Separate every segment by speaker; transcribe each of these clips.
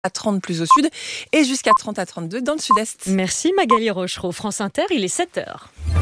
Speaker 1: à 30 plus au sud et jusqu'à 30 à 32 dans le sud-est.
Speaker 2: Merci Magali Rochereau. France Inter, il est 7h.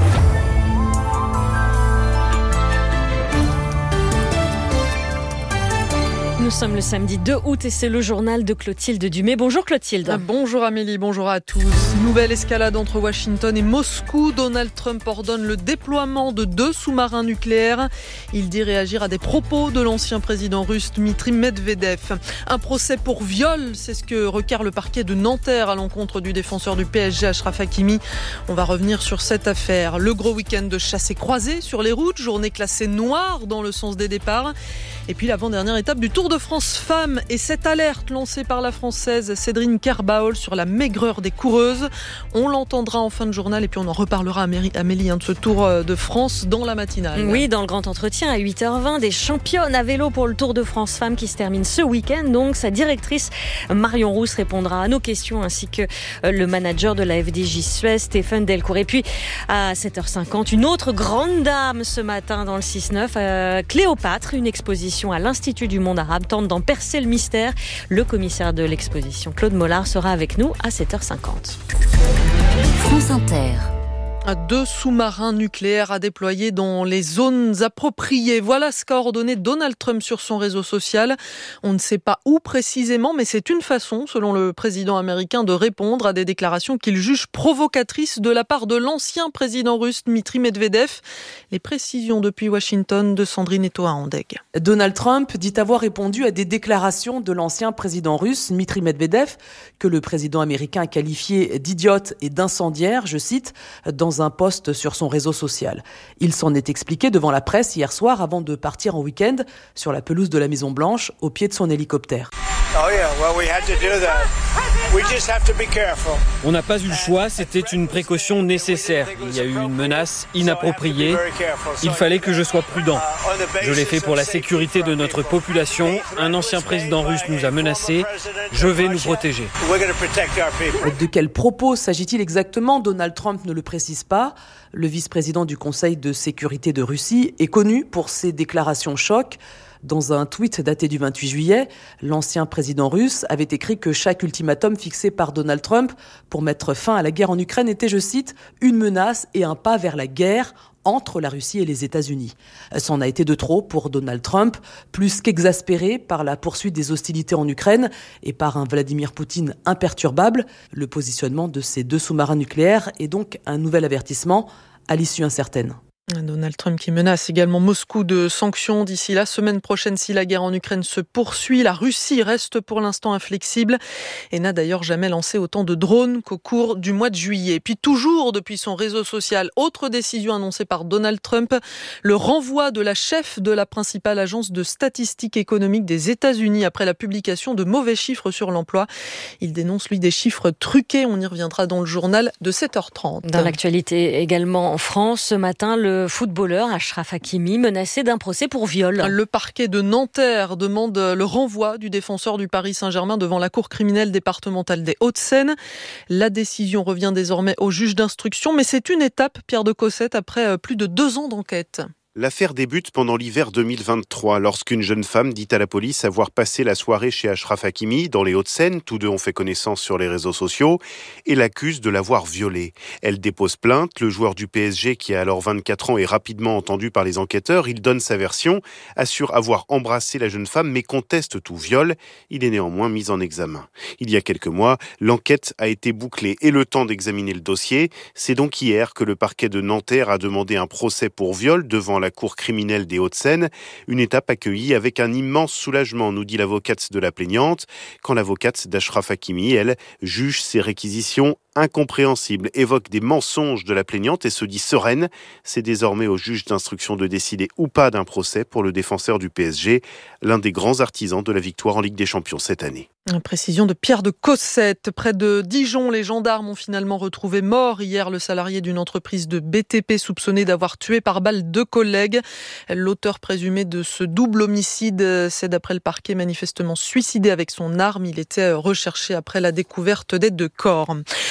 Speaker 2: Nous sommes le samedi 2 août et c'est le journal de Clotilde Dumais. Bonjour Clotilde.
Speaker 3: Bonjour Amélie, bonjour à tous. Nouvelle escalade entre Washington et Moscou. Donald Trump ordonne le déploiement de 2 sous-marins nucléaires. Il dit réagir à des propos de l'ancien président russe Dmitri Medvedev. Un procès pour viol, c'est ce que requiert le parquet de Nanterre à l'encontre du défenseur du PSG Achraf Hakimi. On va revenir sur cette affaire. Le gros week-end de chassés croisés sur les routes, journée classée noire dans le sens des départs. Et puis l'avant-dernière étape du Tour de France Femmes et cette alerte lancée par la Française Cédrine Kerbaol sur la maigreur des coureuses. On l'entendra en fin de journal et puis on en reparlera Amélie de ce Tour de France dans la matinale.
Speaker 2: Oui, dans le grand entretien à 8h20, des championnes à vélo pour le Tour de France Femmes qui se termine ce week-end. Donc sa directrice Marion Rousse répondra à nos questions ainsi que le manager de la FDJ Suez Stéphane Delcourt. Et puis à 7h50, une autre grande dame ce matin dans le 6-9, Cléopâtre, une exposition à l'Institut du monde arabe tente d'en percer le mystère. Le commissaire de l'exposition, Claude Mollard, sera avec nous à 7h50.
Speaker 4: France Inter.
Speaker 3: 2 sous-marins nucléaires à déployer dans les zones appropriées. Voilà ce qu'a ordonné Donald Trump sur son réseau social. On ne sait pas où précisément, mais c'est une façon, selon le président américain, de répondre à des déclarations qu'il juge provocatrices de la part de l'ancien président russe Dmitri Medvedev. Les précisions depuis Washington de Sandrine Etoa-Andeg.
Speaker 5: Donald Trump dit avoir répondu à des déclarations de l'ancien président russe Dmitri Medvedev, que le président américain a qualifié d'idiote et d'incendiaire, je cite, dans un post sur son réseau social. Il s'en est expliqué devant la presse hier soir avant de partir en week-end sur la pelouse de la Maison-Blanche au pied de son hélicoptère.
Speaker 6: On n'a pas eu le choix, c'était une précaution nécessaire. Il y a eu une menace inappropriée. Il fallait que je sois prudent. Je l'ai fait pour la sécurité de notre population. Un ancien président russe nous a menacés. Je vais nous protéger.
Speaker 5: De quels propos s'agit-il exactement ? Donald Trump ne le précise pas. Le vice-président du Conseil de sécurité de Russie est connu pour ses déclarations choc. Dans un tweet daté du 28 juillet, l'ancien président russe avait écrit que chaque ultimatum fixé par Donald Trump pour mettre fin à la guerre en Ukraine était, je cite, une menace et un pas vers la guerre entre la Russie et les États-Unis. Ça en a été de trop pour Donald Trump, plus qu'exaspéré par la poursuite des hostilités en Ukraine et par un Vladimir Poutine imperturbable. Le positionnement de ces 2 sous-marins nucléaires est donc un nouvel avertissement à l'issue incertaine.
Speaker 3: Donald Trump qui menace également Moscou de sanctions d'ici la semaine prochaine si la guerre en Ukraine se poursuit. La Russie reste pour l'instant inflexible et n'a d'ailleurs jamais lancé autant de drones qu'au cours du mois de juillet. Puis toujours depuis son réseau social, autre décision annoncée par Donald Trump, le renvoi de la chef de la principale agence de statistiques économiques des États-Unis après la publication de mauvais chiffres sur l'emploi. Il dénonce lui des chiffres truqués. On y reviendra dans le journal de 7h30.
Speaker 2: Dans l'actualité également en France, ce matin, le footballeur Achraf Hakimi menacé d'un procès pour viol.
Speaker 3: Le parquet de Nanterre demande le renvoi du défenseur du Paris Saint-Germain devant la cour criminelle départementale des Hauts-de-Seine. La décision revient désormais au juge d'instruction, mais c'est une étape, Pierre de Cossette, après plus de 2 ans d'enquête.
Speaker 7: L'affaire débute pendant l'hiver 2023, lorsqu'une jeune femme dit à la police avoir passé la soirée chez Achraf Hakimi, dans les Hauts-de-Seine. Tous 2 ont fait connaissance sur les réseaux sociaux et l'accusent de l'avoir violée. Elle dépose plainte. Le joueur du PSG, qui a alors 24 ans, est rapidement entendu par les enquêteurs. Il donne sa version, assure avoir embrassé la jeune femme, mais conteste tout viol. Il est néanmoins mis en examen. Il y a quelques mois, l'enquête a été bouclée et le temps d'examiner le dossier. C'est donc hier que le parquet de Nanterre a demandé un procès pour viol devant la cour criminelle des Hauts-de-Seine, une étape accueillie avec un immense soulagement, nous dit l'avocate de la plaignante, quand l'avocate d'Achraf Hakimi, elle, juge ces réquisitions incompréhensibles, évoque des mensonges de la plaignante et se dit sereine. C'est désormais au juge d'instruction de décider ou pas d'un procès pour le défenseur du PSG, l'un des grands artisans de la victoire en Ligue des Champions cette année.
Speaker 3: Précision de Pierre de Cossette. Près de Dijon, les gendarmes ont finalement retrouvé mort hier le salarié d'une entreprise de BTP soupçonné d'avoir tué par balle 2 collègues. L'auteur présumé de ce double homicide s'est, d'après le parquet, manifestement suicidé avec son arme. Il était recherché après la découverte des 2 corps.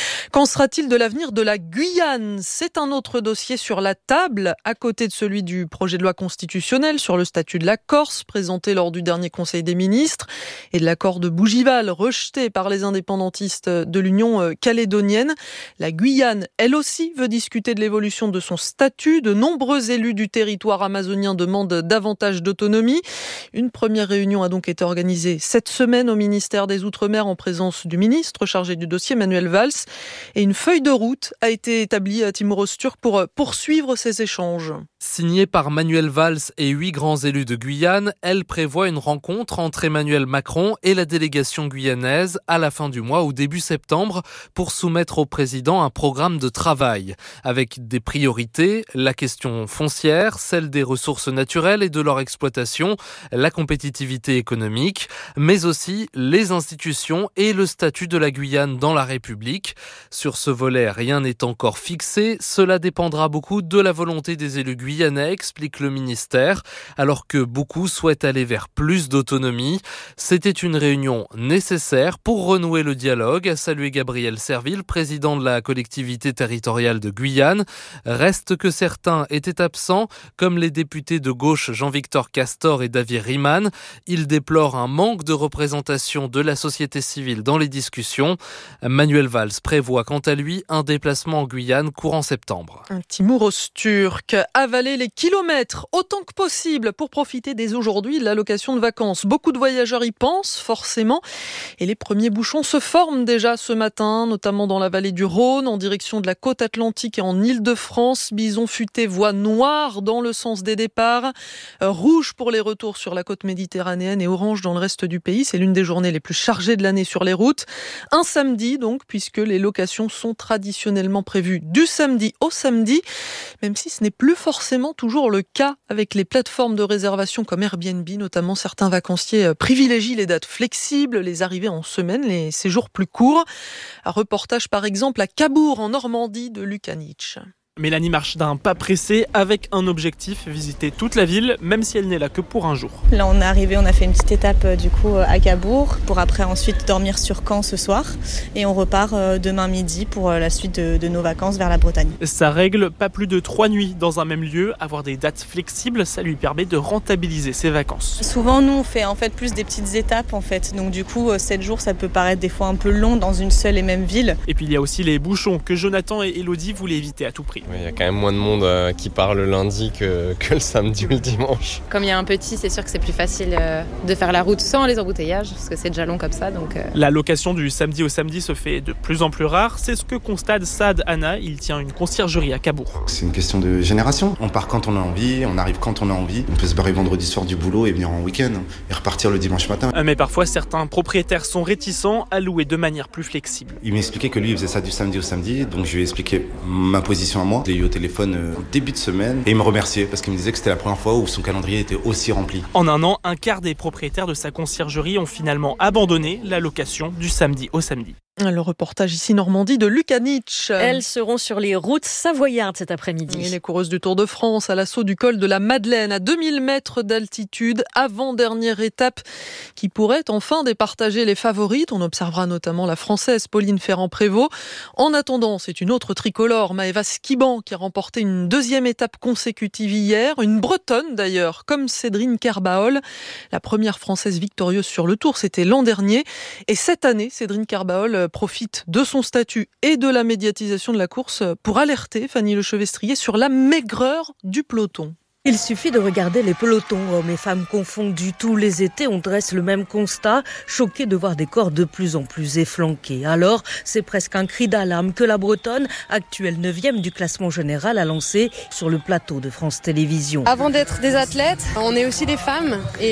Speaker 3: Qu'en sera-t-il de l'avenir de la Guyane ? C'est un autre dossier sur la table, à côté de celui du projet de loi constitutionnel sur le statut de la Corse, présenté lors du dernier Conseil des ministres, et de l'accord de Bougival, rejeté par les indépendantistes de l'Union calédonienne. La Guyane, elle aussi, veut discuter de l'évolution de son statut. De nombreux élus du territoire amazonien demandent davantage d'autonomie. Une première réunion a donc été organisée cette semaine au ministère des Outre-mer en présence du ministre chargé du dossier, Manuel Valls. Et une feuille de route a été établie à Timor-Osturk pour poursuivre ces échanges.
Speaker 8: Signée par Manuel Valls et 8 grands élus de Guyane, elle prévoit une rencontre entre Emmanuel Macron et la délégation guyanaise à la fin du mois ou début septembre pour soumettre au président un programme de travail avec des priorités, la question foncière, celle des ressources naturelles et de leur exploitation, la compétitivité économique, mais aussi les institutions et le statut de la Guyane dans la République. Sur ce volet, rien n'est encore fixé. Cela dépendra beaucoup de la volonté des élus guyanais, explique le ministère, alors que beaucoup souhaitent aller vers plus d'autonomie. C'était une réunion nécessaire pour renouer le dialogue, a salué Gabriel Serville, président de la collectivité territoriale de Guyane. Reste que certains étaient absents, comme les députés de gauche Jean-Victor Castor et David Riemann. Ils déplorent un manque de représentation de la société civile dans les discussions. Manuel Valls prévoit quant à lui un déplacement en Guyane courant septembre.
Speaker 3: Timor-Osturk, avaler les kilomètres autant que possible pour profiter dès aujourd'hui de l'allocation de vacances. Beaucoup de voyageurs y pensent forcément et les premiers bouchons se forment déjà ce matin, notamment dans la vallée du Rhône, en direction de la côte atlantique et en Île-de-France. Bison futé, voie noire dans le sens des départs, rouge pour les retours sur la côte méditerranéenne et orange dans le reste du pays. C'est l'une des journées les plus chargées de l'année sur les routes. Un samedi donc, puisque les locations sont traditionnellement prévues du samedi au samedi, même si ce n'est plus forcément toujours le cas avec les plateformes de réservation comme Airbnb. Notamment, certains vacanciers privilégient les dates flexibles, les arrivées en semaine, les séjours plus courts. Un reportage par exemple à Cabourg en Normandie de Luc Anic.
Speaker 9: Mélanie marche d'un pas pressé avec un objectif, visiter toute la ville, même si elle n'est là que pour un jour.
Speaker 10: Là on est arrivé, on a fait une petite étape à Cabourg pour après ensuite dormir sur Caen ce soir et on repart demain midi pour la suite de nos vacances vers la Bretagne.
Speaker 9: Ça règle pas plus de 3 nuits dans un même lieu, avoir des dates flexibles, ça lui permet de rentabiliser ses vacances.
Speaker 10: Souvent nous on fait en fait plus des petites étapes en fait, donc du coup 7 jours ça peut paraître des fois un peu long dans une seule et même ville.
Speaker 9: Et puis il y a aussi les bouchons que Jonathan et Elodie voulaient éviter à tout prix.
Speaker 11: Il y a quand même moins de monde qui part le lundi que le samedi ou le dimanche.
Speaker 12: Comme il y a un petit, c'est sûr que c'est plus facile de faire la route sans les embouteillages, parce que c'est déjà long comme ça.
Speaker 9: La location du samedi au samedi se fait de plus en plus rare. C'est ce que constate Saad Anna. Il tient une conciergerie à Cabourg.
Speaker 13: C'est une question de génération. On part quand on a envie, on arrive quand on a envie. On peut se barrer vendredi soir du boulot et venir en week-end et repartir le dimanche matin.
Speaker 9: Mais parfois, certains propriétaires sont réticents à louer de manière plus flexible.
Speaker 13: Il m'expliquait que lui, il faisait ça du samedi au samedi, donc je lui ai expliqué ma position à moi. Je l'ai eu au téléphone au début de semaine et il me remerciait parce qu'il me disait que c'était la première fois où son calendrier était aussi rempli.
Speaker 9: En un an, un quart des propriétaires de sa conciergerie ont finalement abandonné la location du samedi au samedi.
Speaker 3: Le reportage ici Normandie de Luc Anic.
Speaker 2: Elles seront sur les routes savoyardes cet après-midi.
Speaker 3: Et les coureuses du Tour de France à l'assaut du col de la Madeleine à 2000 mètres d'altitude, avant-dernière étape qui pourrait enfin départager les favorites. On observera notamment la Française Pauline Ferrand-Prévot. En attendant, c'est une autre tricolore, Maëva Skiban, qui a remporté une deuxième étape consécutive hier. Une Bretonne d'ailleurs, comme Cédrine Kerbaol. La première Française victorieuse sur le Tour, c'était l'an dernier. Et cette année, Cédrine Kerbaol profite de son statut et de la médiatisation de la course pour alerter Fanny Lechevestrier sur la maigreur du peloton.
Speaker 14: Il suffit de regarder les pelotons, hommes et femmes confondus. Tous les étés, on dresse le même constat, choqué de voir des corps de plus en plus efflanqués. Alors, c'est presque un cri d'alarme que la Bretonne, actuelle 9e du classement général, a lancé sur le plateau de France Télévisions.
Speaker 15: Avant d'être des athlètes, on est aussi des femmes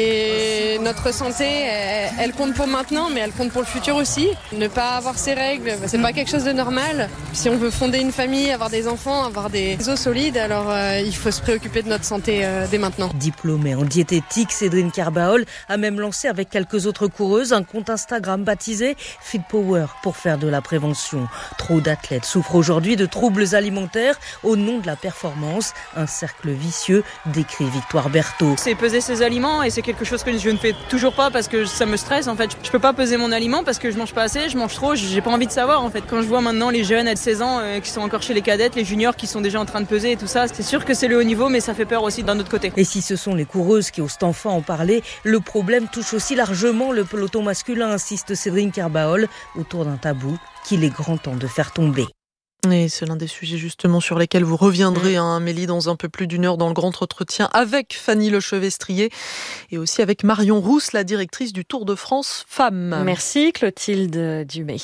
Speaker 15: et notre santé, elle compte pour maintenant, mais elle compte pour le futur aussi. Ne pas avoir ses règles, c'est pas quelque chose de normal. Si on veut fonder une famille, avoir des enfants, avoir des os solides, alors il faut se préoccuper de notre santé. arrêter dès maintenant.
Speaker 14: Diplômée en diététique, Cédrine Carbaol a même lancé avec quelques autres coureuses un compte Instagram baptisé Fit Power pour faire de la prévention. Trop d'athlètes souffrent aujourd'hui de troubles alimentaires au nom de la performance. Un cercle vicieux, décrit Victoire Berthaud.
Speaker 16: C'est peser ses aliments et c'est quelque chose que je ne fais toujours pas parce que ça me stresse en fait. Je peux pas peser mon aliment parce que je mange pas assez, je mange trop, j'ai pas envie de savoir en fait. Quand je vois maintenant les jeunes à 16 ans qui sont encore chez les cadettes, les juniors qui sont déjà en train de peser et tout ça, c'est sûr que c'est le haut niveau mais ça fait peur aussi d'un autre côté.
Speaker 14: Et si ce sont les coureuses qui osent enfin en parler, le problème touche aussi largement le peloton masculin, insiste Cédrine Carbaol, autour d'un tabou qu'il est grand temps de faire tomber.
Speaker 3: Et c'est l'un des sujets justement sur lesquels vous reviendrez, Amélie, dans un peu plus d'une heure dans le grand entretien avec Fanny Lechevestrier et aussi avec Marion Rousse, la directrice du Tour de France Femmes.
Speaker 2: Merci Clotilde Dumay.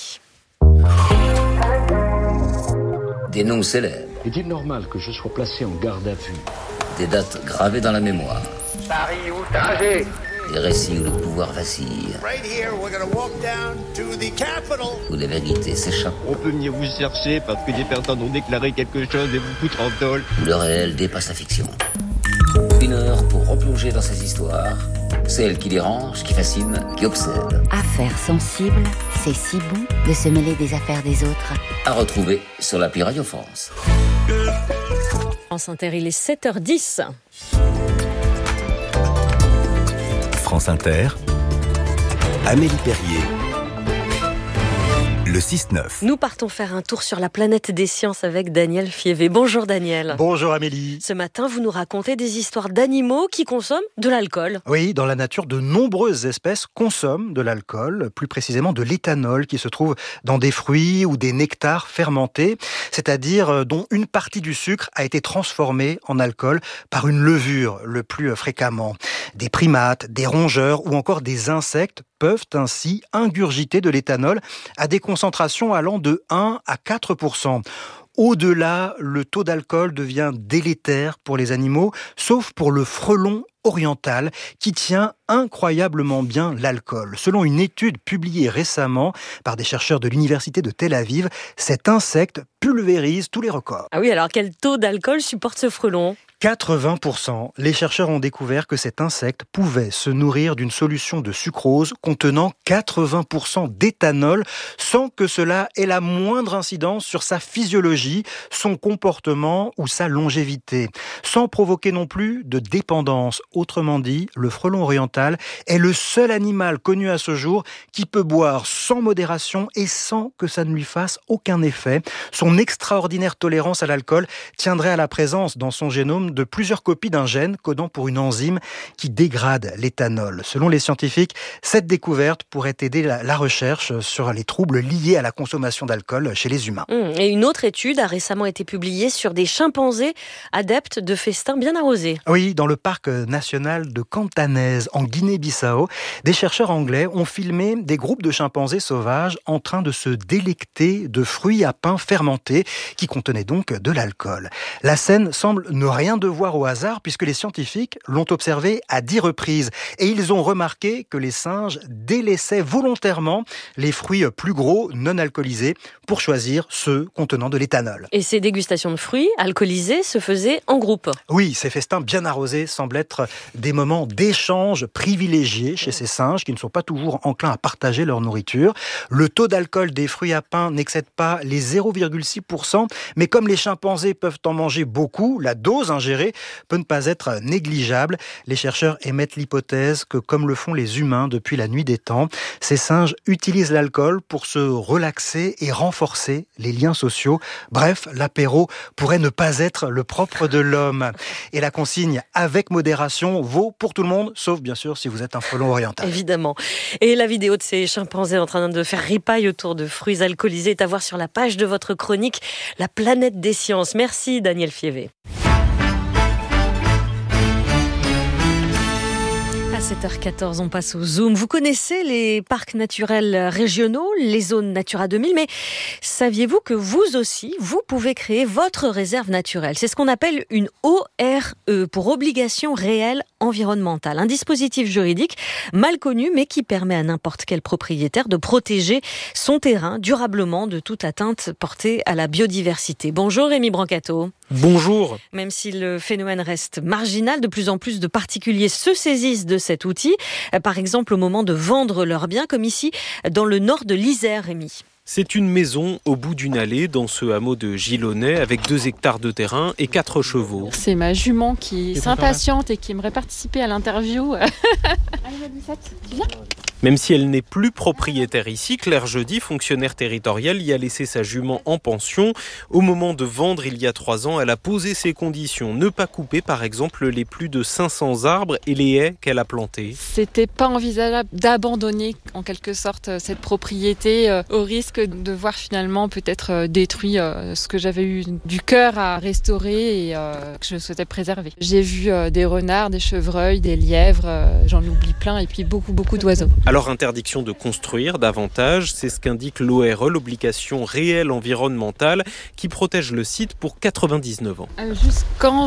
Speaker 17: Des noms célèbres.
Speaker 18: Est-il normal que je sois placé en garde à vue?
Speaker 17: Des dates gravées dans la mémoire.
Speaker 18: Paris ou trajet?
Speaker 17: Des récits où le pouvoir vacille.
Speaker 18: Right here, we're gonna walk down to the Capitol.
Speaker 17: Où les vérités s'échappent.
Speaker 19: On peut venir vous chercher parce que des personnes ont déclaré quelque chose et vous foutre en tôle.
Speaker 17: Où le réel dépasse la fiction. Une heure pour replonger dans ces histoires. Celles qui dérangent, qui fascinent, qui obsèdent.
Speaker 4: Affaires sensibles, c'est si bon de se mêler des affaires des autres.
Speaker 17: À retrouver sur l'appli Radio France.
Speaker 2: France Inter, il est 7h10.
Speaker 20: France Inter, Amélie Perrier, le 6-9.
Speaker 2: Nous partons faire un tour sur la planète des sciences avec Daniel Fievé. Bonjour Daniel.
Speaker 21: Bonjour Amélie.
Speaker 2: Ce matin, vous nous racontez des histoires d'animaux qui consomment de l'alcool.
Speaker 21: Oui, dans la nature, de nombreuses espèces consomment de l'alcool, plus précisément de l'éthanol qui se trouve dans des fruits ou des nectars fermentés, c'est-à-dire dont une partie du sucre a été transformée en alcool par une levure le plus fréquemment. Des primates, des rongeurs ou encore des insectes peuvent ainsi ingurgiter de l'éthanol à des concentrations allant de 1 à 4%. Au-delà, le taux d'alcool devient délétère pour les animaux, sauf pour le frelon oriental qui tient incroyablement bien l'alcool. Selon une étude publiée récemment par des chercheurs de l'université de Tel Aviv, cet insecte pulvérise tous les records.
Speaker 2: Ah oui, alors quel taux d'alcool supporte ce frelon ?
Speaker 21: 80%. Les chercheurs ont découvert que cet insecte pouvait se nourrir d'une solution de sucrose contenant 80% d'éthanol sans que cela ait la moindre incidence sur sa physiologie, son comportement ou sa longévité, sans provoquer non plus de dépendance. Autrement dit, le frelon oriental est le seul animal connu à ce jour qui peut boire sans modération et sans que ça ne lui fasse aucun effet. Son extraordinaire tolérance à l'alcool tiendrait à la présence dans son génome de plusieurs copies d'un gène codant pour une enzyme qui dégrade l'éthanol. Selon les scientifiques, cette découverte pourrait aider la recherche sur les troubles liés à la consommation d'alcool chez les humains.
Speaker 2: Et une autre étude a récemment été publiée sur des chimpanzés adeptes de festins bien arrosés.
Speaker 21: Oui, dans le parc national de Cantanès, en Guinée-Bissau, des chercheurs anglais ont filmé des groupes de chimpanzés sauvages en train de se délecter de fruits à pain fermentés qui contenaient donc de l'alcool. La scène semble ne rien devoir au hasard puisque les scientifiques l'ont observé à 10 reprises et ils ont remarqué que les singes délaissaient volontairement les fruits plus gros non alcoolisés pour choisir ceux contenant de l'éthanol.
Speaker 2: Et ces dégustations de fruits alcoolisés se faisaient en groupe.
Speaker 21: Oui, ces festins bien arrosés semblent être des moments d'échange privilégiés chez ces singes qui ne sont pas toujours enclins à partager leur nourriture. Le taux d'alcool des fruits à pain n'excède pas les 0,6%, mais comme les chimpanzés peuvent en manger beaucoup, la dose ingérée peut ne pas être négligeable. Les chercheurs émettent l'hypothèse que, comme le font les humains depuis la nuit des temps, ces singes utilisent l'alcool pour se relaxer et renforcer les liens sociaux. Bref, l'apéro pourrait ne pas être le propre de l'homme. Et la consigne avec modération vaut pour tout le monde, sauf bien sûr si vous êtes un frelon oriental.
Speaker 2: Évidemment. Et la vidéo de ces chimpanzés en train de faire ripaille autour de fruits alcoolisés est à voir sur la page de votre chronique La planète des sciences. Merci Daniel Fievé. 7h14, on passe au Zoom. Vous connaissez les parcs naturels régionaux, les zones Natura 2000, mais saviez-vous que vous aussi, vous pouvez créer votre réserve naturelle? C'est ce qu'on appelle une ORE, pour obligation réelle environnementale. Un dispositif juridique mal connu, mais qui permet à n'importe quel propriétaire de protéger son terrain durablement de toute atteinte portée à la biodiversité. Bonjour Rémi Brancato.
Speaker 6: Bonjour.
Speaker 2: Même si le phénomène reste marginal, de plus en plus de particuliers se saisissent de cet outil. Par exemple, au moment de vendre leurs biens, comme ici, dans le nord de l'Isère, Rémi.
Speaker 6: C'est une maison au bout d'une allée dans ce hameau de Gilonnet avec 2 hectares de terrain et 4 chevaux.
Speaker 1: C'est ma jument qui s'impatiente et qui aimerait participer à l'interview. Allez, tu viens ?
Speaker 6: Même si elle n'est plus propriétaire ici, Claire Jeudi, fonctionnaire territoriale, y a laissé sa jument en pension. Au moment de vendre il y a 3 ans, elle a posé ses conditions. Ne pas couper par exemple les plus de 500 arbres et les haies qu'elle a plantés.
Speaker 1: C'était pas envisageable d'abandonner en quelque sorte cette propriété au risque de voir finalement peut-être détruit ce que j'avais eu du cœur à restaurer et que je souhaitais préserver. J'ai vu des renards, des chevreuils, des lièvres, j'en oublie plein et puis beaucoup d'oiseaux.
Speaker 6: Alors interdiction de construire davantage, c'est ce qu'indique l'ORE, l'obligation réelle environnementale qui protège le site pour 99 ans.
Speaker 1: Jusqu'en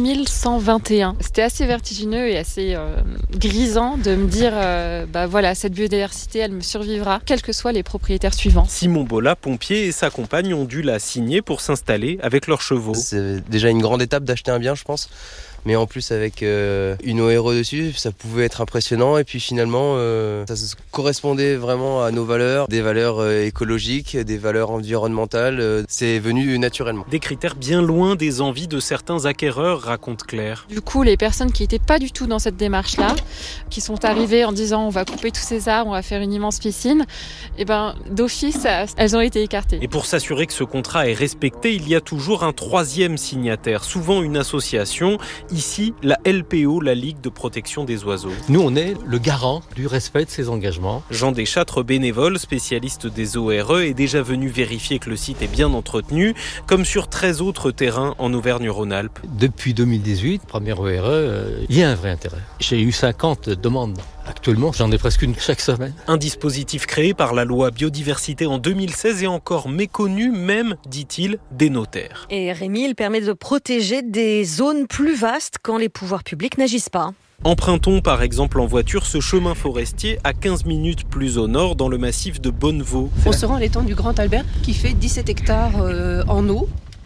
Speaker 1: 2121. C'était assez vertigineux et assez grisant de me dire voilà, cette biodiversité elle me survivra quels que soient les propriétaires suivants.
Speaker 6: Simon Bolla, pompier, et sa compagne ont dû la signer pour s'installer avec leurs chevaux.
Speaker 11: C'est déjà une grande étape d'acheter un bien, je pense. Mais en plus avec une ORE dessus, ça pouvait être impressionnant et puis finalement ça correspondait vraiment à nos valeurs, des valeurs écologiques, des valeurs environnementales, c'est venu naturellement.
Speaker 6: Des critères bien loin des envies de certains acquéreurs, raconte Claire.
Speaker 1: Du coup, les personnes qui n'étaient pas du tout dans cette démarche-là, qui sont arrivées en disant on va couper tous ces arbres, on va faire une immense piscine, d'office, elles ont été écartées.
Speaker 6: Et pour s'assurer que ce contrat est respecté, il y a toujours un 3e signataire, souvent une association. Ici, la LPO, la Ligue de protection des oiseaux.
Speaker 22: Nous, on est le garant du respect de ces engagements.
Speaker 6: Jean Deschâtres, bénévole, spécialiste des ORE, est déjà venu vérifier que le site est bien entretenu, comme sur 13 autres terrains en Auvergne-Rhône-Alpes.
Speaker 22: Depuis 2018, première ORE, il y a un vrai intérêt. J'ai eu 50 demandes. Actuellement, j'en ai presque une chaque semaine.
Speaker 6: Un dispositif créé par la loi biodiversité en 2016 est encore méconnu, même, dit-il, des notaires.
Speaker 2: Et Rémi, il permet de protéger des zones plus vastes quand les pouvoirs publics n'agissent pas.
Speaker 6: Empruntons par exemple en voiture ce chemin forestier à 15 minutes plus au nord dans le massif de Bonnevaux.
Speaker 23: On se rend à l'étang du Grand Albert qui fait 17 hectares en eau.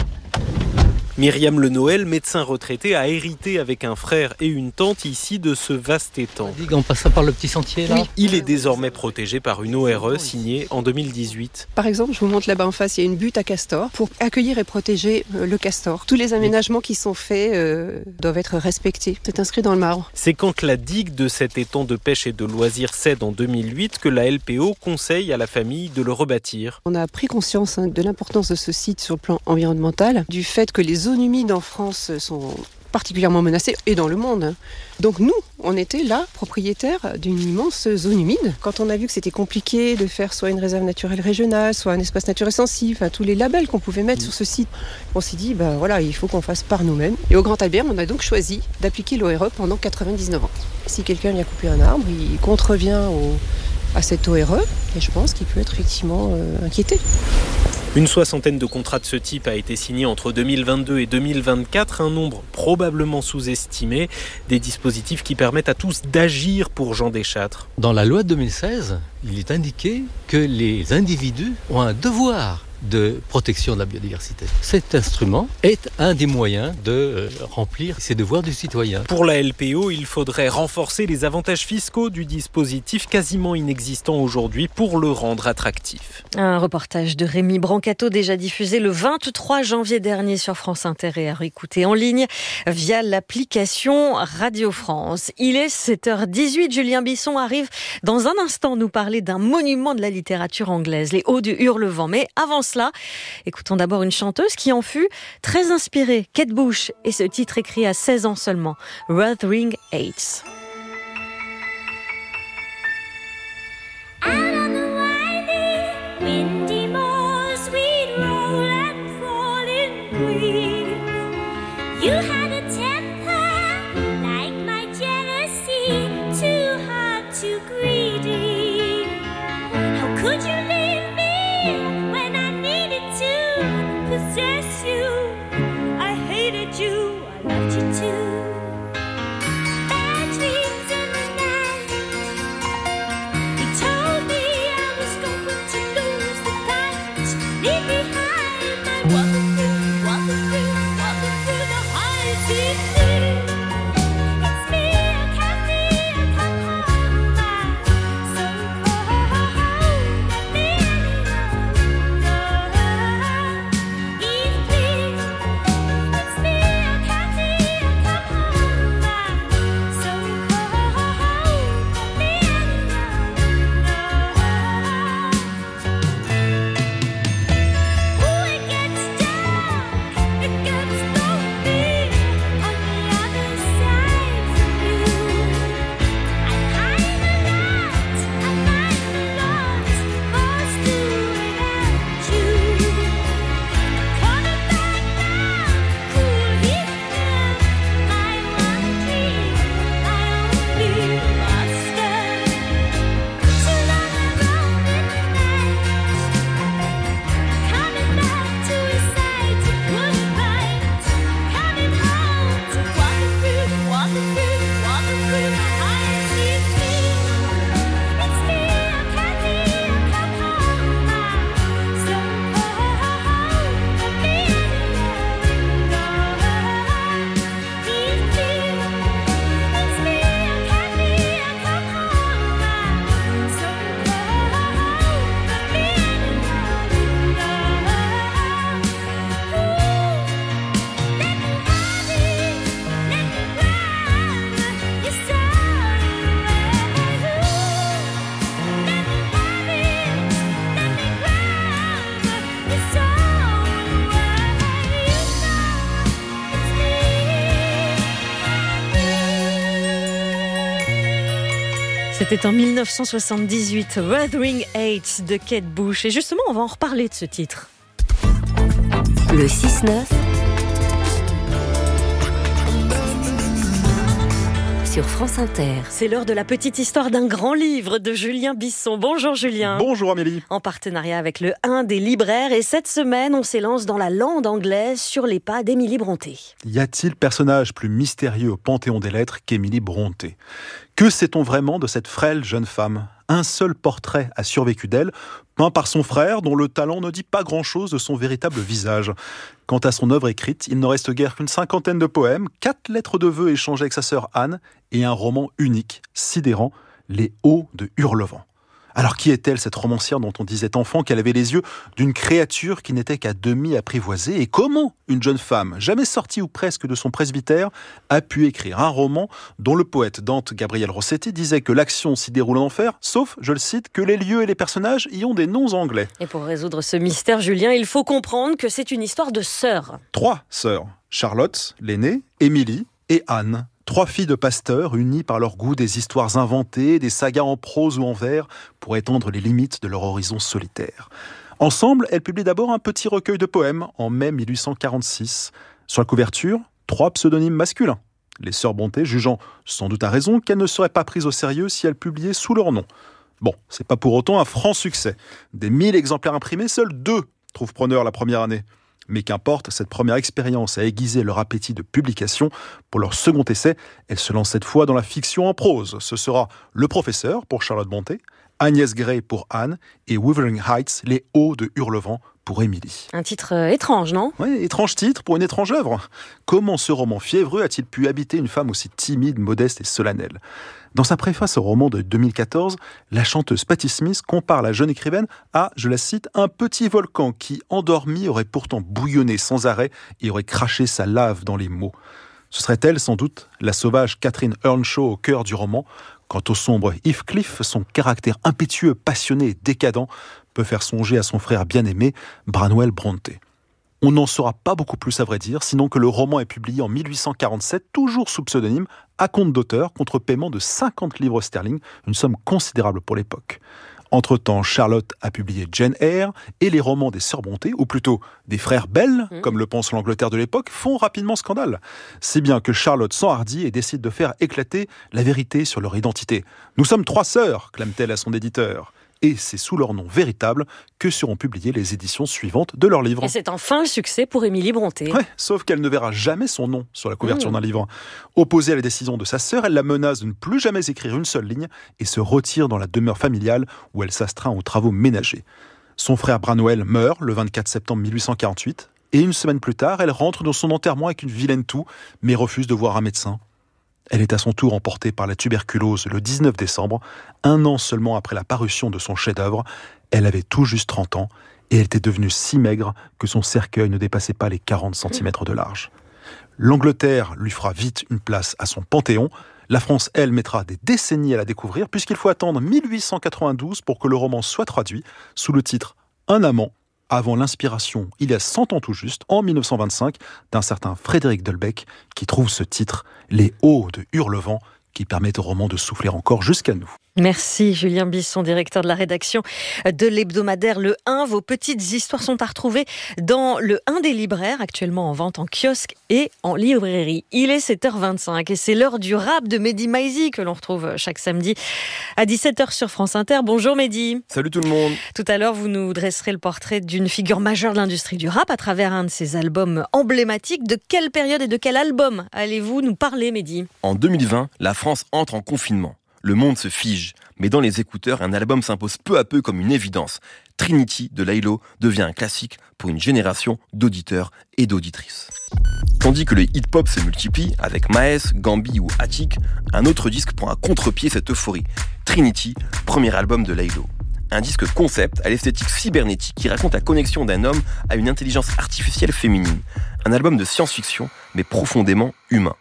Speaker 6: Myriam Le Noël, médecin retraité, a hérité avec un frère et une tante ici de ce vaste étang.
Speaker 22: En passant par le petit sentier là.
Speaker 6: Oui. Il est désormais protégé par une ORE signée en 2018.
Speaker 23: Par exemple, je vous montre là-bas en face, il y a une butte à castor pour accueillir et protéger le castor. Tous les aménagements qui sont faits doivent être respectés. C'est inscrit dans le marbre.
Speaker 6: C'est quand la digue de cet étang de pêche et de loisirs cède en 2008 que la LPO conseille à la famille de le rebâtir.
Speaker 23: On a pris conscience de l'importance de ce site sur le plan environnemental, du fait que les zones humides en France sont particulièrement menacées et dans le monde. Donc nous, on était là, propriétaires d'une immense zone humide. Quand on a vu que c'était compliqué de faire soit une réserve naturelle régionale, soit un espace naturel sensible, tous les labels qu'on pouvait mettre sur ce site, on s'est dit, il faut qu'on fasse par nous-mêmes. Et au Grand Albert, on a donc choisi d'appliquer l'ORE pendant 99 ans. Si quelqu'un vient couper un arbre, il contrevient à cette ORE, et je pense qu'il peut être effectivement inquiété.
Speaker 6: Une 60aine de contrats de ce type a été signé entre 2022 et 2024, un nombre probablement sous-estimé, des dispositifs qui permettent à tous d'agir pour Jean Deschâtres.
Speaker 22: Dans la loi de 2016, il est indiqué que les individus ont un devoir de protection de la biodiversité. Cet instrument est un des moyens de remplir ses devoirs du citoyen.
Speaker 6: Pour la LPO, il faudrait renforcer les avantages fiscaux du dispositif quasiment inexistant aujourd'hui pour le rendre attractif.
Speaker 2: Un reportage de Rémi Brancato déjà diffusé le 23 janvier dernier sur France Inter et à réécouter en ligne via l'application Radio France. Il est 7h18, Julien Bisson arrive dans un instant nous parler d'un monument de la littérature anglaise, les Hauts du Hurlevent. Mais avant cela, écoutons d'abord une chanteuse qui en fut très inspirée, Kate Bush, et ce titre écrit à 16 ans seulement, Wuthering Heights.
Speaker 24: You had a temper like my jealousy too.
Speaker 2: C'était en 1978, Wuthering Heights de Kate Bush. Et justement, on va en reparler de ce titre.
Speaker 4: Le 6-9 sur France Inter.
Speaker 2: C'est l'heure de la petite histoire d'un grand livre de Julien Bisson. Bonjour Julien.
Speaker 5: Bonjour Amélie.
Speaker 2: En partenariat avec le 1 des libraires. Et cette semaine, on s'élance dans la lande anglaise sur les pas d'Émilie Brontë.
Speaker 5: Y a-t-il personnage plus mystérieux au Panthéon des Lettres qu'Émilie Brontë ? Que sait-on vraiment de cette frêle jeune femme ? Un seul portrait a survécu d'elle, peint par son frère, dont le talent ne dit pas grand-chose de son véritable visage. Quant à son œuvre écrite, il ne reste guère qu'une 50aine de poèmes, 4 lettres de vœux échangées avec sa sœur Anne, et un roman unique, sidérant, Les Hauts de Hurlevent. Alors qui est-elle, cette romancière dont on disait enfant qu'elle avait les yeux d'une créature qui n'était qu'à demi apprivoisée ? Et comment une jeune femme, jamais sortie ou presque de son presbytère, a pu écrire un roman dont le poète Dante Gabriel Rossetti disait que l'action s'y déroule en enfer, sauf, je le cite, que les lieux et les personnages y ont des noms anglais.
Speaker 2: Et pour résoudre ce mystère, Julien, il faut comprendre que c'est une histoire de sœurs.
Speaker 5: 3 sœurs, Charlotte, l'aînée, Émilie et Anne. 3 filles de pasteurs unies par leur goût des histoires inventées, des sagas en prose ou en vers, pour étendre les limites de leur horizon solitaire. Ensemble, elles publient d'abord un petit recueil de poèmes en mai 1846. Sur la couverture, 3 pseudonymes masculins. Les sœurs Brontë jugeant, sans doute à raison, qu'elles ne seraient pas prises au sérieux si elles publiaient sous leur nom. Bon, c'est pas pour autant un franc succès. Des 1000 exemplaires imprimés, seuls 2 trouvent preneur la première année. Mais qu'importe, cette première expérience a aiguisé leur appétit de publication. Pour leur second essai, elles se lancent cette fois dans la fiction en prose. Ce sera Le Professeur pour Charlotte Brontë, Agnès Gray pour Anne et Wuthering Heights, Les Hauts de Hurlevent pour Émilie.
Speaker 2: Un titre étrange, non ?
Speaker 5: Oui, étrange titre pour une étrange œuvre. Comment ce roman fiévreux a-t-il pu habiter une femme aussi timide, modeste et solennelle ? Dans sa préface au roman de 2014, la chanteuse Patti Smith compare la jeune écrivaine à, je la cite, un petit volcan qui, endormi, aurait pourtant bouillonné sans arrêt et aurait craché sa lave dans les mots. Ce serait elle, sans doute, la sauvage Catherine Earnshaw au cœur du roman. Quant au sombre Heathcliff, son caractère impétueux, passionné et décadent peut faire songer à son frère bien-aimé, Branwell Brontë. On n'en saura pas beaucoup plus à vrai dire, sinon que le roman est publié en 1847, toujours sous pseudonyme, à compte d'auteur, contre paiement de 50 livres sterling, une somme considérable pour l'époque. Entre-temps, Charlotte a publié Jane Eyre et les romans des sœurs Brontë, ou plutôt des frères Bell, comme le pense l'Angleterre de l'époque, font rapidement scandale. Si bien que Charlotte s'enhardit et décide de faire éclater la vérité sur leur identité. « Nous sommes 3 sœurs », clame-t-elle à son éditeur. Et c'est sous leur nom véritable que seront publiées les éditions suivantes de leurs livres.
Speaker 2: Et c'est enfin le succès pour Émilie Brontë.
Speaker 5: Ouais, sauf qu'elle ne verra jamais son nom sur la couverture d'un livre. Opposée à la décision de sa sœur, elle la menace de ne plus jamais écrire une seule ligne et se retire dans la demeure familiale où elle s'astreint aux travaux ménagers. Son frère Branwell meurt le 24 septembre 1848 et une semaine plus tard, elle rentre dans son enterrement avec une vilaine toux, mais refuse de voir un médecin. Elle est à son tour emportée par la tuberculose le 19 décembre, 1 an seulement après la parution de son chef-d'œuvre. Elle avait tout juste 30 ans et elle était devenue si maigre que son cercueil ne dépassait pas les 40 cm de large. L'Angleterre lui fera vite une place à son panthéon. La France, elle, mettra des décennies à la découvrir puisqu'il faut attendre 1892 pour que le roman soit traduit sous le titre « Un amant », avant l'inspiration, il y a 100 ans tout juste, en 1925, d'un certain Frédéric Delbecq, qui trouve ce titre, Les Hauts de Hurlevent, qui permet au roman de souffler encore jusqu'à nous.
Speaker 2: Merci Julien Bisson, directeur de la rédaction de l'hebdomadaire Le 1. Vos petites histoires sont à retrouver dans le 1 des libraires, actuellement en vente en kiosque et en librairie. Il est 7h25 et c'est l'heure du rap de Mehdi Maizi que l'on retrouve chaque samedi à 17h sur France Inter. Bonjour Mehdi.
Speaker 7: Salut tout le monde.
Speaker 2: Tout à l'heure, vous nous dresserez le portrait d'une figure majeure de l'industrie du rap à travers un de ses albums emblématiques. De quelle période et de quel album allez-vous nous parler, Mehdi ?
Speaker 7: En 2020, la France entre en confinement. Le monde se fige, mais dans les écouteurs, un album s'impose peu à peu comme une évidence. Trinity de Laylo devient un classique pour une génération d'auditeurs et d'auditrices. Tandis que le hip-hop se multiplie, avec Maes, Gambi ou Attic, un autre disque prend à contre-pied cette euphorie. Trinity, premier album de Laylo. Un disque concept à l'esthétique cybernétique qui raconte la connexion d'un homme à une intelligence artificielle féminine. Un album de science-fiction, mais profondément humain.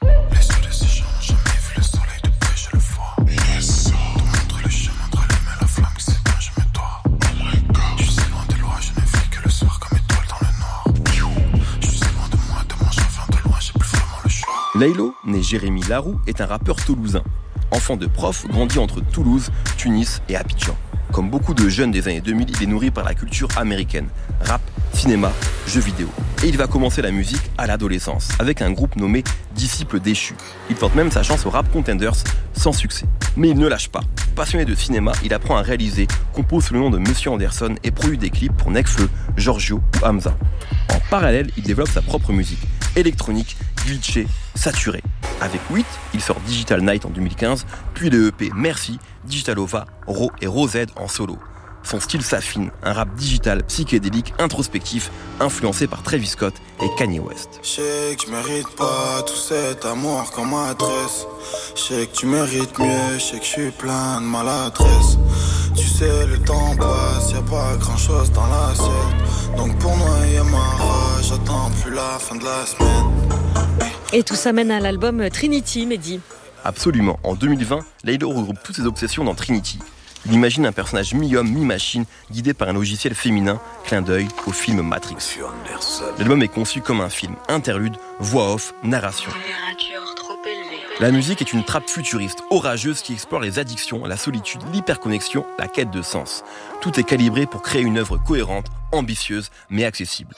Speaker 7: Laylo, né Jérémy Laroux, est un rappeur toulousain. Enfant de prof, grandi entre Toulouse, Tunis et Abidjan. Comme beaucoup de jeunes des années 2000, il est nourri par la culture américaine. Rap, cinéma, jeux vidéo. Et il va commencer la musique à l'adolescence, avec un groupe nommé Disciples Déchus. Il tente même sa chance au Rap Contenders, sans succès. Mais il ne lâche pas. Passionné de cinéma, il apprend à réaliser, compose sous le nom de Monsieur Anderson et produit des clips pour Nekfeu, Giorgio ou Hamza. En parallèle, il développe sa propre musique, électronique, glitchée, saturée. Avec 8, il sort Digital Night en 2015, puis les EP Merci, Digitalova, Raw et Rosed en solo. Son style s'affine, un rap digital, psychédélique, introspectif, influencé par Travis Scott et Kanye West.
Speaker 8: Je sais que je mérite pas tout cet amour qu'on m'adresse. Je sais que tu mérites mieux, je sais que je suis plein de maladresse. Tu sais le temps passe, y'a pas grand chose dans l'assiette. Donc pour noyer ma rage, j'attends plus la fin de la semaine.
Speaker 2: Et tout ça mène à l'album Trinity, Mehdi.
Speaker 7: Absolument, en 2020, Laylo regroupe toutes ses obsessions dans Trinity. Il imagine un personnage mi-homme, mi-machine, guidé par un logiciel féminin, clin d'œil au film Matrix. L'album est conçu comme un film, interlude, voix off, narration. La musique est une trappe futuriste, orageuse qui explore les addictions, la solitude, l'hyperconnexion, la quête de sens. Tout est calibré pour créer une œuvre cohérente, ambitieuse, mais accessible.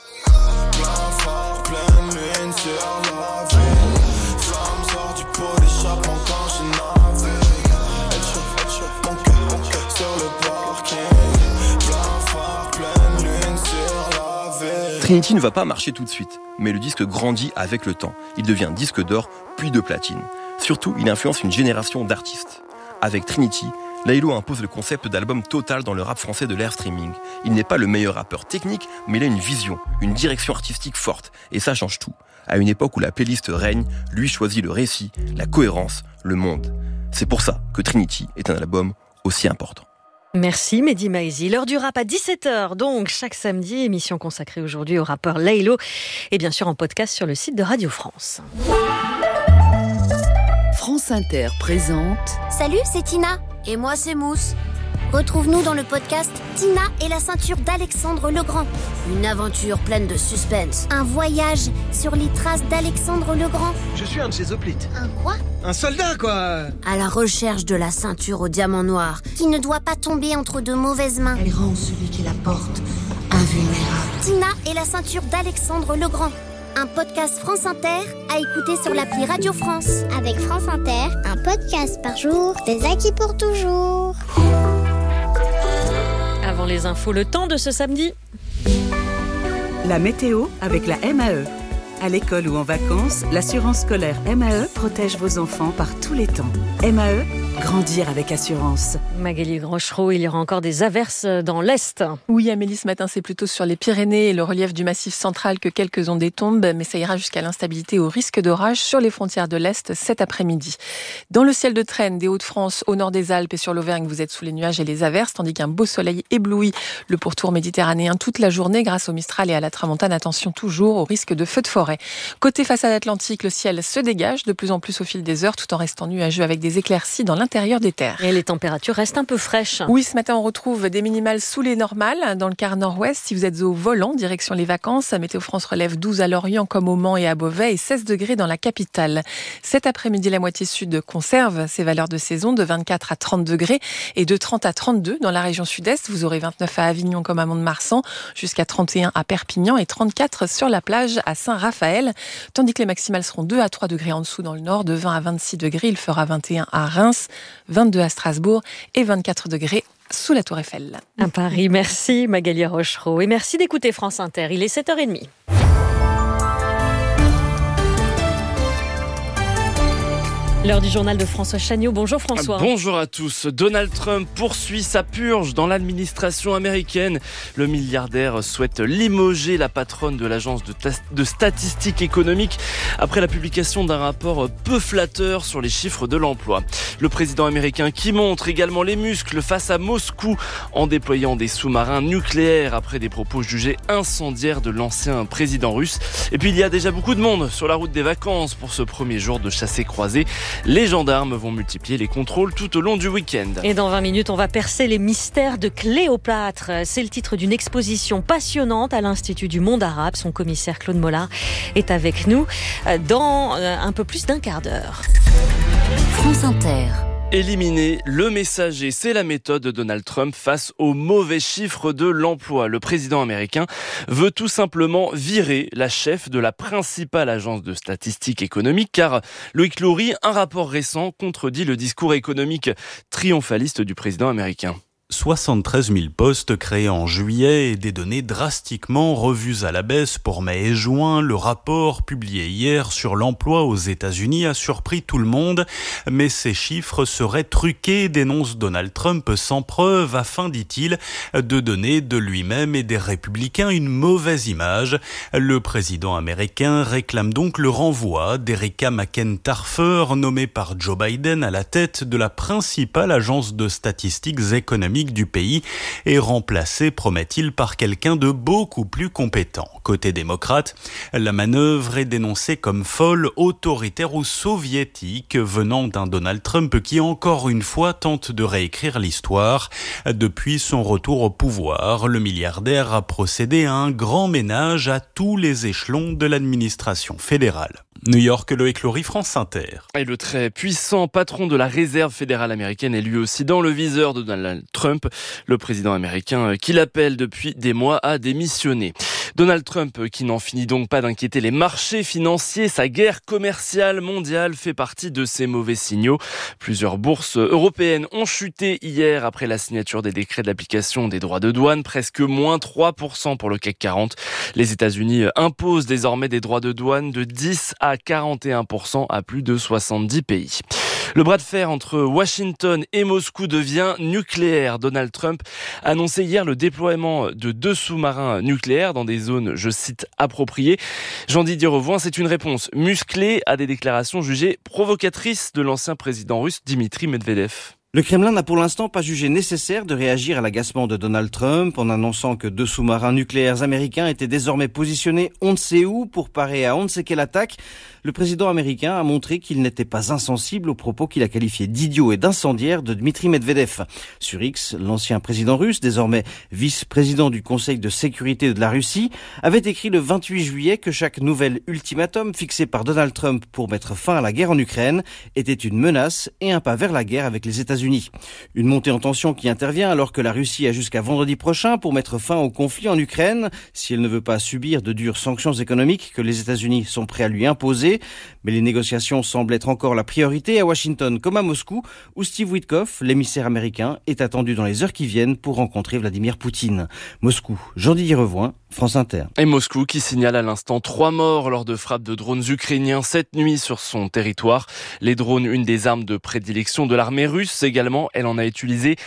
Speaker 7: Trinity ne va pas marcher tout de suite, mais le disque grandit avec le temps. Il devient disque d'or, puis de platine. Surtout, il influence une génération d'artistes. Avec Trinity, Laylo impose le concept d'album total dans le rap français de l'ère streaming. Il n'est pas le meilleur rappeur technique, mais il a une vision, une direction artistique forte, et ça change tout. À une époque où la playlist règne, lui choisit le récit, la cohérence, le monde. C'est pour ça que Trinity est un album aussi important.
Speaker 2: Merci Mehdi Maizi. L'heure du rap à 17h, donc chaque samedi, émission consacrée aujourd'hui au rappeur Laylo et bien sûr en podcast sur le site de Radio France.
Speaker 10: France Inter présente...
Speaker 12: Salut, c'est Tina. Et moi, c'est Mousse. Retrouve-nous dans le podcast Tina et la ceinture d'Alexandre le Grand. Une aventure pleine de suspense. Un voyage sur les traces d'Alexandre le Grand.
Speaker 24: Je suis un de ses hoplites.
Speaker 12: Un quoi ?
Speaker 24: Un soldat, quoi.
Speaker 12: À la recherche de la ceinture au diamant noir, qui ne doit pas tomber entre de mauvaises mains.
Speaker 10: Elle rend celui qui la porte invulnérable.
Speaker 12: Tina et la ceinture d'Alexandre le Grand. Un podcast France Inter à écouter sur l'appli Radio France.
Speaker 25: Avec France Inter, un podcast par jour, des acquis pour toujours.
Speaker 2: Avant les infos, le temps de ce samedi.
Speaker 26: La météo avec la MAE. À l'école ou en vacances, l'assurance scolaire MAE protège vos enfants par tous les temps. MAE, grandir avec assurance.
Speaker 2: Magali Rochereau, il y aura encore des averses dans l'Est.
Speaker 27: Oui, Amélie, ce matin, c'est plutôt sur les Pyrénées et le relief du Massif central que quelques ondées tombent, mais ça ira jusqu'à l'instabilité au risque d'orage sur les frontières de l'Est cet après-midi. Dans le ciel de traîne des Hauts-de-France, au nord des Alpes et sur l'Auvergne, vous êtes sous les nuages et les averses, tandis qu'un beau soleil éblouit le pourtour méditerranéen toute la journée grâce au Mistral et à la Tramontane. Attention toujours au risque de feux de forêt. Côté façade atlantique, le ciel se dégage de plus en plus au fil des heures, tout en restant nuageux avec des éclaircies dans l'intérieur des terres.
Speaker 2: Et les températures restent un peu fraîches.
Speaker 27: Oui, ce matin, on retrouve des minimales sous les normales dans le quart nord-ouest. Si vous êtes au volant, direction les vacances, Météo France relève 12 à Lorient comme au Mans et à Beauvais et 16 degrés dans la capitale. Cet après-midi, la moitié sud conserve ses valeurs de saison de 24 à 30 degrés et de 30 à 32 dans la région sud-est. Vous aurez 29 à Avignon comme à Mont-de-Marsan, jusqu'à 31 à Perpignan et 34 sur la plage à Saint-Raphaël. Tandis que les maximales seront 2 à 3 degrés en dessous dans le nord, de 20 à 26 degrés. Il fera 21 à Reims, 22 à Strasbourg et 24 degrés sous la Tour Eiffel.
Speaker 2: À Paris, merci Magali Rochereau. Et merci d'écouter France Inter. Il est 7h30. L'heure du journal de François Chagnot. Bonjour François.
Speaker 28: Bonjour à tous. Donald Trump poursuit sa purge dans l'administration américaine. Le milliardaire souhaite limoger la patronne de l'agence de statistiques économiques après la publication d'un rapport peu flatteur sur les chiffres de l'emploi. Le président américain qui montre également les muscles face à Moscou en déployant des sous-marins nucléaires après des propos jugés incendiaires de l'ancien président russe. Et puis il y a déjà beaucoup de monde sur la route des vacances pour ce premier jour de chassé-croisé. Les gendarmes vont multiplier les contrôles tout au long du week-end.
Speaker 2: Et dans 20 minutes, on va percer les mystères de Cléopâtre. C'est le titre d'une exposition passionnante à l'Institut du monde arabe. Son commissaire Claude Mollard est avec nous dans un peu plus d'un quart d'heure.
Speaker 10: France Inter.
Speaker 28: Éliminer le messager, c'est la méthode de Donald Trump face aux mauvais chiffres de l'emploi. Le président américain veut tout simplement virer la chef de la principale agence de statistiques économiques, car Loïc Loury, un rapport récent contredit le discours économique triomphaliste du président américain.
Speaker 3: 73 000 postes créés en juillet et des données drastiquement revues à la baisse pour mai et juin. Le rapport publié hier sur l'emploi aux États-Unis a surpris tout le monde, mais ces chiffres seraient truqués, dénonce Donald Trump sans preuve, afin, dit-il, de donner de lui-même et des républicains une mauvaise image. Le président américain réclame donc le renvoi d'Erika McEntharfer, nommée par Joe Biden à la tête de la principale agence de statistiques économiques du pays, et remplacé, promet-il, par quelqu'un de beaucoup plus compétent. Côté démocrate, la manœuvre est dénoncée comme folle, autoritaire ou soviétique, venant d'un Donald Trump qui, encore une fois, tente de réécrire l'histoire. Depuis son retour au pouvoir, le milliardaire a procédé à un grand ménage à tous les échelons de l'administration fédérale. New York, Loïc Loury, France Inter.
Speaker 28: Et le très puissant patron de la réserve fédérale américaine est lui aussi dans le viseur de Donald Trump, le président américain qui l'appelle depuis des mois à démissionner. Donald Trump qui n'en finit donc pas d'inquiéter les marchés financiers, sa guerre commerciale mondiale fait partie de ces mauvais signaux. Plusieurs bourses européennes ont chuté hier après la signature des décrets d'application des droits de douane, presque moins 3% pour le CAC 40. Les États-Unis imposent désormais des droits de douane de 10 à 41% à plus de 70 pays. Le bras de fer entre Washington et Moscou devient nucléaire. Donald Trump a annoncé hier le déploiement de 2 sous-marins nucléaires dans des zones, je cite, appropriées. Jean-Didier Revoin, c'est une réponse musclée à des déclarations jugées provocatrices de l'ancien président russe Dimitri Medvedev.
Speaker 9: Le Kremlin n'a pour l'instant pas jugé nécessaire de réagir à l'agacement de Donald Trump en annonçant que 2 sous-marins nucléaires américains étaient désormais positionnés on ne sait où pour parer à on ne sait quelle attaque. Le président américain a montré qu'il n'était pas insensible aux propos qu'il a qualifiés d'idiots et d'incendiaires de Dmitri Medvedev. Sur X, l'ancien président russe, désormais vice-président du Conseil de sécurité de la Russie, avait écrit le 28 juillet que chaque nouvel ultimatum fixé par Donald Trump pour mettre fin à la guerre en Ukraine était une menace et un pas vers la guerre avec les États-Unis. Une montée en tension qui intervient alors que la Russie a jusqu'à vendredi prochain pour mettre fin au conflit en Ukraine, si elle ne veut pas subir de dures sanctions économiques que les États-Unis sont prêts à lui imposer. Mais les négociations semblent être encore la priorité à Washington comme à Moscou, où Steve Witkoff, l'émissaire américain, est attendu dans les heures qui viennent pour rencontrer Vladimir Poutine. Moscou, Jean-Didier Revoin, France Inter.
Speaker 28: Et Moscou qui signale à l'instant 3 morts lors de frappes de drones ukrainiens cette nuit sur son territoire. Les drones, une des armes de prédilection de l'armée russe également. Elle en a utilisé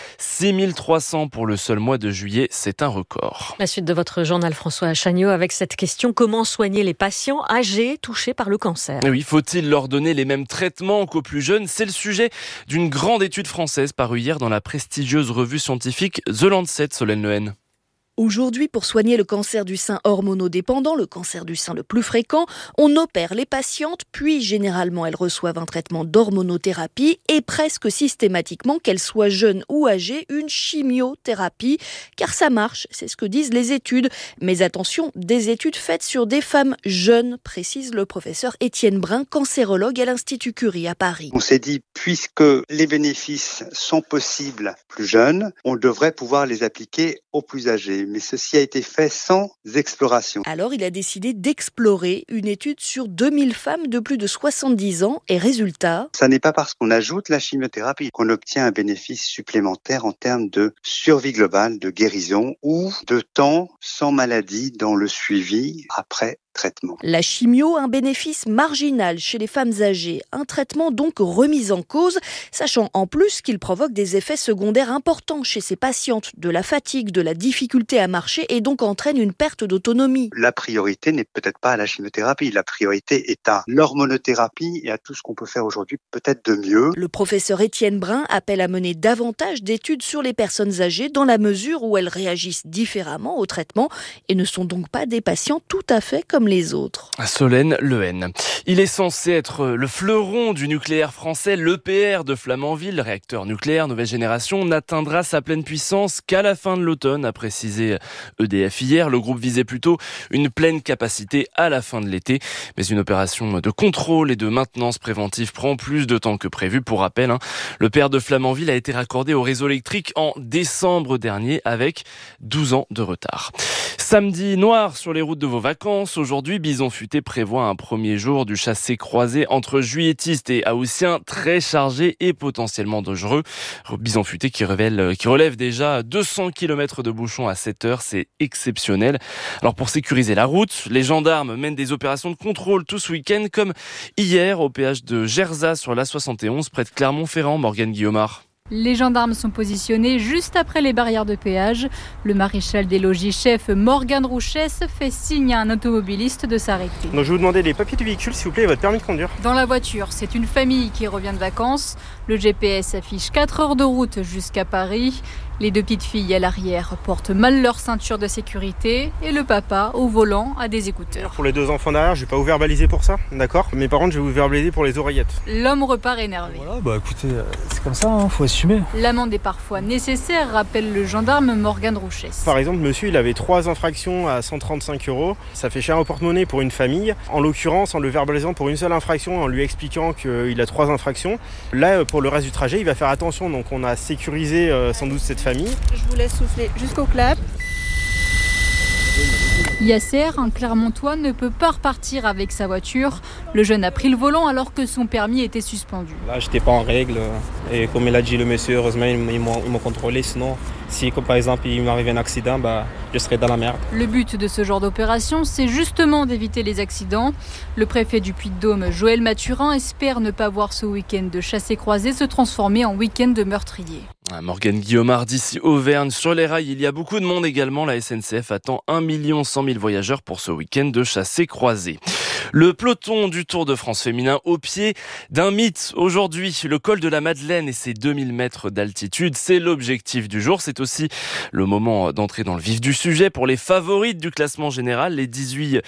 Speaker 28: 6300 pour le seul mois de juillet. C'est un record.
Speaker 2: La suite de votre journal, François Chagnot, avec cette question: comment soigner les patients âgés touchés par le cancer?
Speaker 28: Oui, faut-il leur donner les mêmes traitements qu'aux plus jeunes? C'est le sujet d'une grande étude française parue hier dans la prestigieuse revue scientifique The Lancet, Solène Lehen.
Speaker 13: Aujourd'hui, pour soigner le cancer du sein hormonodépendant, le cancer du sein le plus fréquent, on opère les patientes, puis généralement elles reçoivent un traitement d'hormonothérapie et presque systématiquement, qu'elles soient jeunes ou âgées, une chimiothérapie. Car ça marche, c'est ce que disent les études. Mais attention, des études faites sur des femmes jeunes, précise le professeur Étienne Brun, cancérologue à l'Institut Curie à Paris.
Speaker 14: On s'est dit, puisque les bénéfices sont possibles plus jeunes, on devrait pouvoir les appliquer aux plus âgés. Mais ceci a été fait sans exploration.
Speaker 13: Alors il a décidé d'explorer une étude sur 2000 femmes de plus de 70 ans et résultat.
Speaker 14: Ça n'est pas parce qu'on ajoute la chimiothérapie qu'on obtient un bénéfice supplémentaire en termes de survie globale, de guérison ou de temps sans maladie dans le suivi après traitement.
Speaker 13: La chimio, un bénéfice marginal chez les femmes âgées. Un traitement donc remis en cause, sachant en plus qu'il provoque des effets secondaires importants chez ces patientes, de la fatigue, de la difficulté à marcher et donc entraîne une perte d'autonomie.
Speaker 14: La priorité n'est peut-être pas à la chimiothérapie, la priorité est à l'hormonothérapie et à tout ce qu'on peut faire aujourd'hui peut-être de mieux.
Speaker 13: Le professeur Étienne Brun appelle à mener davantage d'études sur les personnes âgées dans la mesure où elles réagissent différemment au traitement et ne sont donc pas des patients tout à fait comme les autres.
Speaker 28: Solène Lehen. Il est censé être le fleuron du nucléaire français. L'EPR de Flamanville, réacteur nucléaire nouvelle génération, n'atteindra sa pleine puissance qu'à la fin de l'automne, a précisé EDF hier. Le groupe visait plutôt une pleine capacité à la fin de l'été. Mais une opération de contrôle et de maintenance préventive prend plus de temps que prévu. Pour rappel, l'EPR de Flamanville a été raccordé au réseau électrique en décembre dernier avec 12 ans de retard. Samedi noir sur les routes de vos vacances. Aujourd'hui, Bison Futé prévoit un premier jour du chassé-croisé entre juilletistes et haussiens très chargé et potentiellement dangereux. Bison Futé qui relève déjà 200 km de bouchons à 7 heures. C'est exceptionnel. Alors pour sécuriser la route, les gendarmes mènent des opérations de contrôle tout ce week-end comme hier au péage de Gerzat sur l'A71 près de Clermont-Ferrand. Morgane Guillaumard.
Speaker 11: Les gendarmes sont positionnés juste après les barrières de péage. Le maréchal des logis chef Morgane Rouchès fait signe à un automobiliste de s'arrêter.
Speaker 15: Donc je vais vous demander les papiers du véhicule s'il vous plaît et votre permis de conduire.
Speaker 11: Dans la voiture, c'est une famille qui revient de vacances. Le GPS affiche 4 heures de route jusqu'à Paris. Les deux petites filles à l'arrière portent mal leur ceinture de sécurité et le papa, au volant, a des écouteurs.
Speaker 15: Pour les deux enfants derrière, je vais pas vous verbaliser pour ça, d'accord ? Mais par contre, je vais vous verbaliser pour les oreillettes.
Speaker 11: L'homme repart énervé.
Speaker 15: Voilà, écoutez, c'est comme ça, faut assumer.
Speaker 11: L'amende est parfois nécessaire, rappelle le gendarme Morgane Rouchès.
Speaker 15: Par exemple, monsieur, il avait 3 infractions à 135 €. Ça fait cher au porte-monnaie pour une famille. En l'occurrence, en le verbalisant pour une seule infraction, en lui expliquant qu'il a 3 infractions. Là, pour le reste du trajet, il va faire attention. Donc on a sécurisé sans doute cette famille.
Speaker 11: Je vous laisse souffler jusqu'au clap. Yasser, un Clermontois, ne peut pas repartir avec sa voiture. Le jeune a pris le volant alors que son permis était suspendu.
Speaker 15: Là, j'étais pas en règle. Et comme il a dit le monsieur, heureusement, ils m'ont contrôlé. Sinon, si comme par exemple il m'arrivait un accident, je serais dans la merde.
Speaker 11: Le but de ce genre d'opération, c'est justement d'éviter les accidents. Le préfet du Puy-de-Dôme, Joël Mathurin, espère ne pas voir ce week-end de chassé-croisé se transformer en week-end de meurtrier.
Speaker 28: Morgane Guillaumard d'ici Auvergne. Sur les rails, il y a beaucoup de monde également. La SNCF attend 1 100 000 voyageurs pour ce week-end de chassé-croisé. Le peloton du Tour de France féminin au pied d'un mythe. Aujourd'hui, le col de la Madeleine et ses 2000 mètres d'altitude, c'est l'objectif du jour. C'est aussi le moment d'entrer dans le vif du sujet. Pour les favorites du classement général, les 18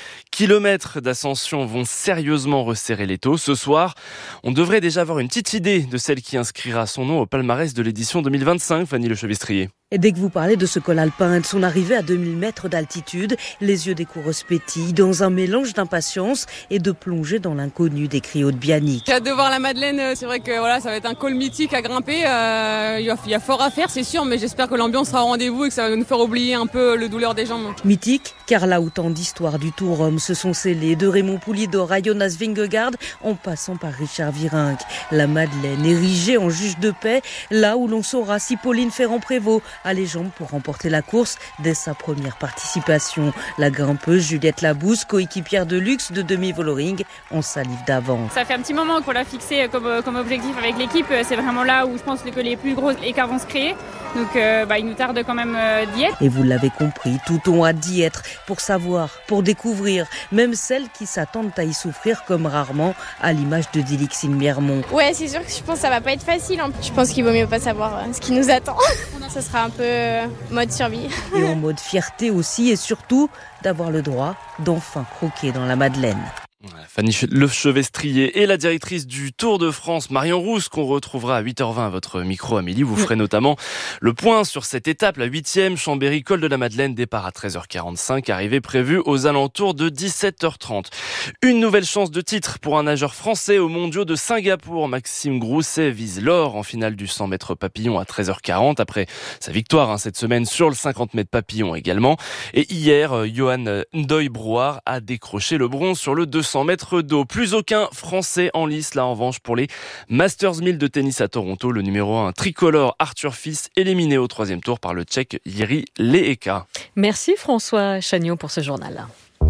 Speaker 28: km d'ascension vont sérieusement resserrer l'étau. Ce soir, on devrait déjà avoir une petite idée de celle qui inscrira son nom au palmarès de l'édition 2025, Fanny Lechevestrier.
Speaker 16: Et dès que vous parlez de ce col alpin et de son arrivée à 2000 mètres d'altitude, les yeux des coureuses pétillent dans un mélange d'impatience et de plongée dans l'inconnu, décrit Aude Bianic.
Speaker 17: J'ai hâte de voir la Madeleine, c'est vrai que ça va être un col mythique à grimper. Il y a fort à faire, c'est sûr, mais j'espère que l'ambiance sera au rendez-vous et que ça va nous faire oublier un peu le douleur des jambes.
Speaker 16: Mythique, car là où tant d'histoires du Tour Homme se sont scellées, de Raymond Poulidor à Jonas Vingegaard, en passant par Richard Virenque. La Madeleine, érigée en juge de paix, là où l'on saura si Pauline Ferrand-Prévot a les jambes pour remporter la course dès sa première participation. La grimpeuse Juliette Labousse, coéquipière de luxe de Demi Vollering, en salive d'avance.
Speaker 18: Ça fait un petit moment qu'on l'a fixé comme objectif avec l'équipe. C'est vraiment là où je pense que les plus gros écarts vont se créer. Donc il nous tarde quand même d'y être.
Speaker 16: Et vous l'avez compris, tout ont hâte d'y être pour savoir, pour découvrir, même celles qui s'attendent à y souffrir comme rarement, à l'image de Dilixine Miermont.
Speaker 19: Ouais, c'est sûr que je pense que ça va pas être facile. Je pense qu'il vaut mieux pas savoir ce qui nous attend. Ça sera un peu mode survie.
Speaker 16: Et en mode fierté aussi, et surtout d'avoir le droit d'enfin croquer dans la Madeleine.
Speaker 28: Fanny Lechevestrier et la directrice du Tour de France, Marion Rousse, qu'on retrouvera à 8h20 à votre micro, Amélie. Vous ferez notamment le point sur cette étape, la 8e, Chambéry-Col de la Madeleine, départ à 13h45, arrivée prévue aux alentours de 17h30. Une nouvelle chance de titre pour un nageur français aux mondiaux de Singapour. Maxime Grousset vise l'or en finale du 100 mètres papillon à 13h40, après sa victoire cette semaine sur le 50 mètres papillon également. Et hier, Johan Ndoye-Brouard a décroché le bronze sur le 200 mètres d'eau. Plus aucun Français en lice, là en revanche, pour les Masters 1000 de tennis à Toronto. Le numéro 1 tricolore Arthur Fils, éliminé au 3e tour par le Tchèque Jiří Leheka.
Speaker 2: Merci François Chagnot pour ce journal.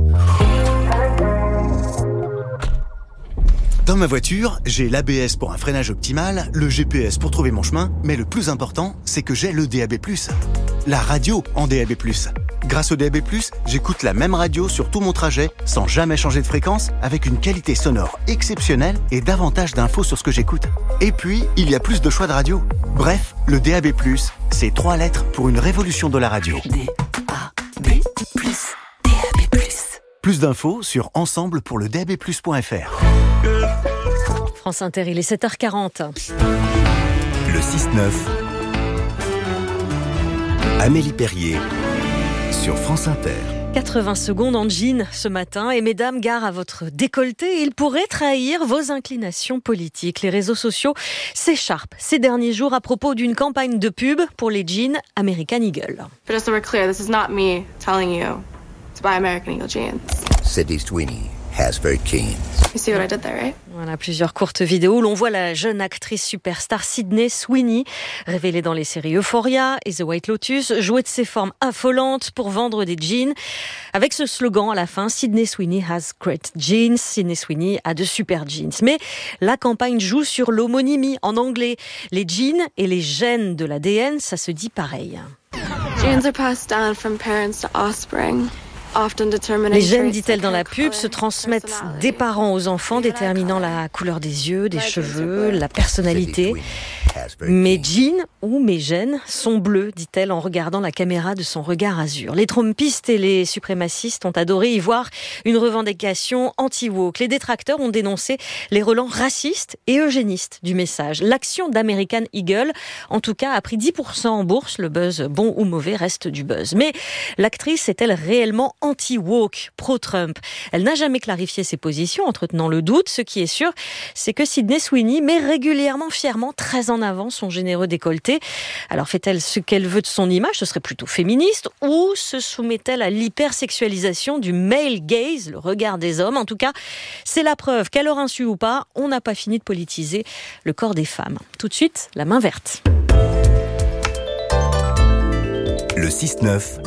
Speaker 20: Dans ma voiture, j'ai l'ABS pour un freinage optimal, le GPS pour trouver mon chemin, mais le plus important, c'est que j'ai le DAB+. La radio en DAB+. Grâce au DAB+, j'écoute la même radio sur tout mon trajet, sans jamais changer de fréquence, avec une qualité sonore exceptionnelle et davantage d'infos sur ce que j'écoute. Et puis, il y a plus de choix de radio. Bref, le DAB+, c'est 3 lettres pour une révolution de la radio.
Speaker 10: DAB+.
Speaker 20: Plus d'infos sur ensemblepourledabplus.fr.
Speaker 2: France Inter, il est 7h40.
Speaker 1: Le 6-9. Amélie Perrier sur France Inter.
Speaker 2: 80 secondes en jean ce matin et mesdames, gare à votre décolleté, il pourrait trahir vos inclinations politiques. Les réseaux sociaux s'écharpent ces derniers jours à propos d'une campagne de pub pour les jeans American Eagle.
Speaker 4: But just so we're clear, this is not me telling you to buy American Eagle jeans.
Speaker 1: Sydney Sweeney has very keen.
Speaker 4: You see what I did there, right?
Speaker 2: Voilà, plusieurs courtes vidéos où l'on voit la jeune actrice superstar Sydney Sweeney, révélée dans les séries Euphoria et The White Lotus, jouer de ses formes affolantes pour vendre des jeans. Avec ce slogan à la fin, Sydney Sweeney has great jeans. Sydney Sweeney a de super jeans. Mais la campagne joue sur l'homonymie en anglais. Les jeans et les gènes de l'ADN, ça se dit pareil.
Speaker 4: Genes are passed down from parents to offspring.
Speaker 2: Les gènes, dit-elle dans la pub, se transmettent des parents aux enfants, déterminant la couleur des yeux, des cheveux, la personnalité. Mes jeans ou mes gènes sont bleus, dit-elle en regardant la caméra de son regard azur. Les trumpistes et les suprémacistes ont adoré y voir une revendication anti-woke. Les détracteurs ont dénoncé les relents racistes et eugénistes du message. L'action d'American Eagle, en tout cas, a pris 10% en bourse. Le buzz, bon ou mauvais, reste du buzz. Mais l'actrice est-elle réellement anti-woke, pro-Trump? Elle n'a jamais clarifié ses positions, entretenant le doute. Ce qui est sûr, c'est que Sydney Sweeney met régulièrement, fièrement, très en avant son généreux décolleté. Alors fait-elle ce qu'elle veut de son image? Ce serait plutôt féministe. Ou se soumet-elle à l'hypersexualisation du male gaze, le regard des hommes? En tout cas, c'est la preuve qu'à leur insu ou pas, on n'a pas fini de politiser le corps des femmes. Tout de suite, la main verte.
Speaker 1: Le 6-9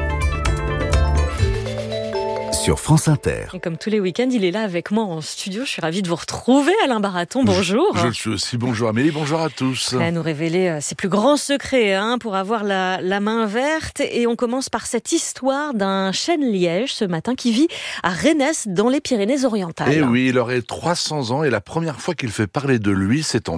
Speaker 1: sur France Inter.
Speaker 2: Et comme tous les week-ends, il est là avec moi en studio. Je suis ravie de vous retrouver, Alain Baraton. Bonjour.
Speaker 5: Je le suis aussi. Bonjour Amélie, bonjour à tous.
Speaker 2: Elle va nous révéler ses plus grands secrets pour avoir la main verte. Et on commence par cette histoire d'un chêne liège ce matin qui vit à Rennes dans les Pyrénées-Orientales.
Speaker 5: Et oui, il aurait 300 ans et la première fois qu'il fait parler de lui, c'est en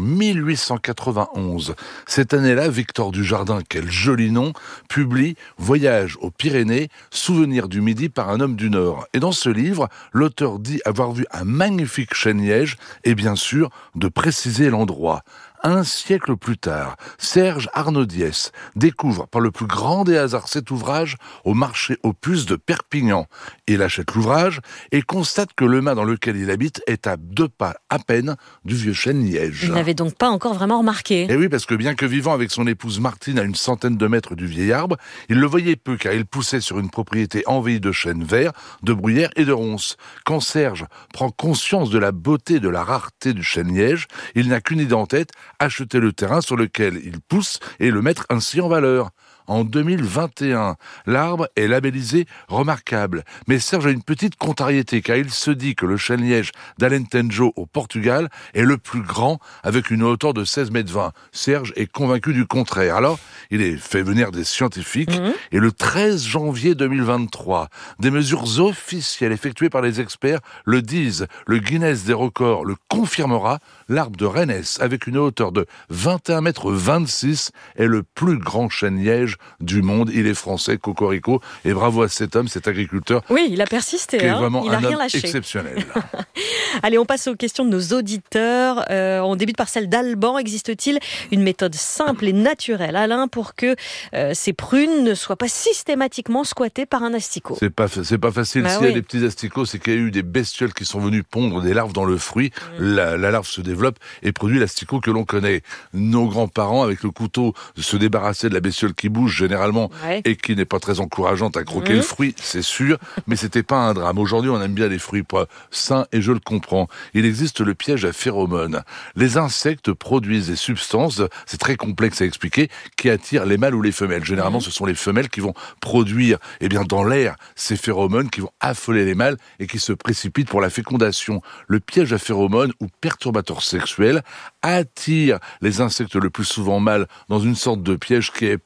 Speaker 5: 1891. Cette année-là, Victor Dujardin, quel joli nom, publie Voyage aux Pyrénées, souvenirs du Midi par un homme du Nord. Et dans ce livre, l'auteur dit avoir vu un magnifique chêne liège et bien sûr de préciser l'endroit. Un siècle plus tard, Serge Arnaudiès découvre par le plus grand des hasards cet ouvrage au marché aux puces de Perpignan. Il achète l'ouvrage et constate que le mât dans lequel il habite est à 2 pas à peine du vieux chêne liège.
Speaker 2: Il n'avait donc pas encore vraiment remarqué.
Speaker 5: Et oui, parce que bien que vivant avec son épouse Martine à une centaine de mètres du vieil arbre, il le voyait peu car il poussait sur une propriété envahie de chênes verts, de bruyères et de ronces. Quand Serge prend conscience de la beauté, de la rareté du chêne liège, il n'a qu'une idée en tête, acheter le terrain sur lequel il pousse et le mettre ainsi en valeur. En 2021, l'arbre est labellisé remarquable. Mais Serge a une petite contrariété car il se dit que le chêne liège d'Alentejo au Portugal est le plus grand avec une hauteur de 16,20 mètres. Serge est convaincu du contraire. Alors, il est fait venir des scientifiques et le 13 janvier 2023, des mesures officielles effectuées par les experts le disent. Le Guinness des records le confirmera. L'arbre de Rennes, avec une hauteur de 21,26 mètres, est le plus grand chêne liège du monde. Il est français, cocorico, et bravo à cet homme, cet agriculteur.
Speaker 2: Oui, il a persisté.
Speaker 5: Qui est vraiment
Speaker 2: il a
Speaker 5: un
Speaker 2: rien
Speaker 5: homme
Speaker 2: lâché.
Speaker 5: Exceptionnel.
Speaker 2: Allez, on passe aux questions de nos auditeurs. On débute par celle d'Alban. Existe-t-il une méthode simple et naturelle, Alain, pour que ces prunes ne soient pas systématiquement squattées par un asticot?
Speaker 5: C'est pas facile. S'il y a des petits asticots, c'est qu'il y a eu des bestioles qui sont venues pondre des larves dans le fruit. La larve se développe et produit l'asticot que l'on connaît. Nos grands-parents, avec le couteau, se débarrassaient de la bestiole qui bouge généralement et qui n'est pas très encourageante à croquer le fruit, c'est sûr, mais c'était pas un drame. Aujourd'hui, on aime bien les fruits sains et je le comprends. Il existe le piège à phéromones. Les insectes produisent des substances, c'est très complexe à expliquer, qui attirent les mâles ou les femelles. Généralement, ce sont les femelles qui vont produire, dans l'air, ces phéromones qui vont affoler les mâles et qui se précipitent pour la fécondation. Le piège à phéromones ou perturbateur sexuel attire les insectes le plus souvent mâles dans une sorte de piège qui est persuadé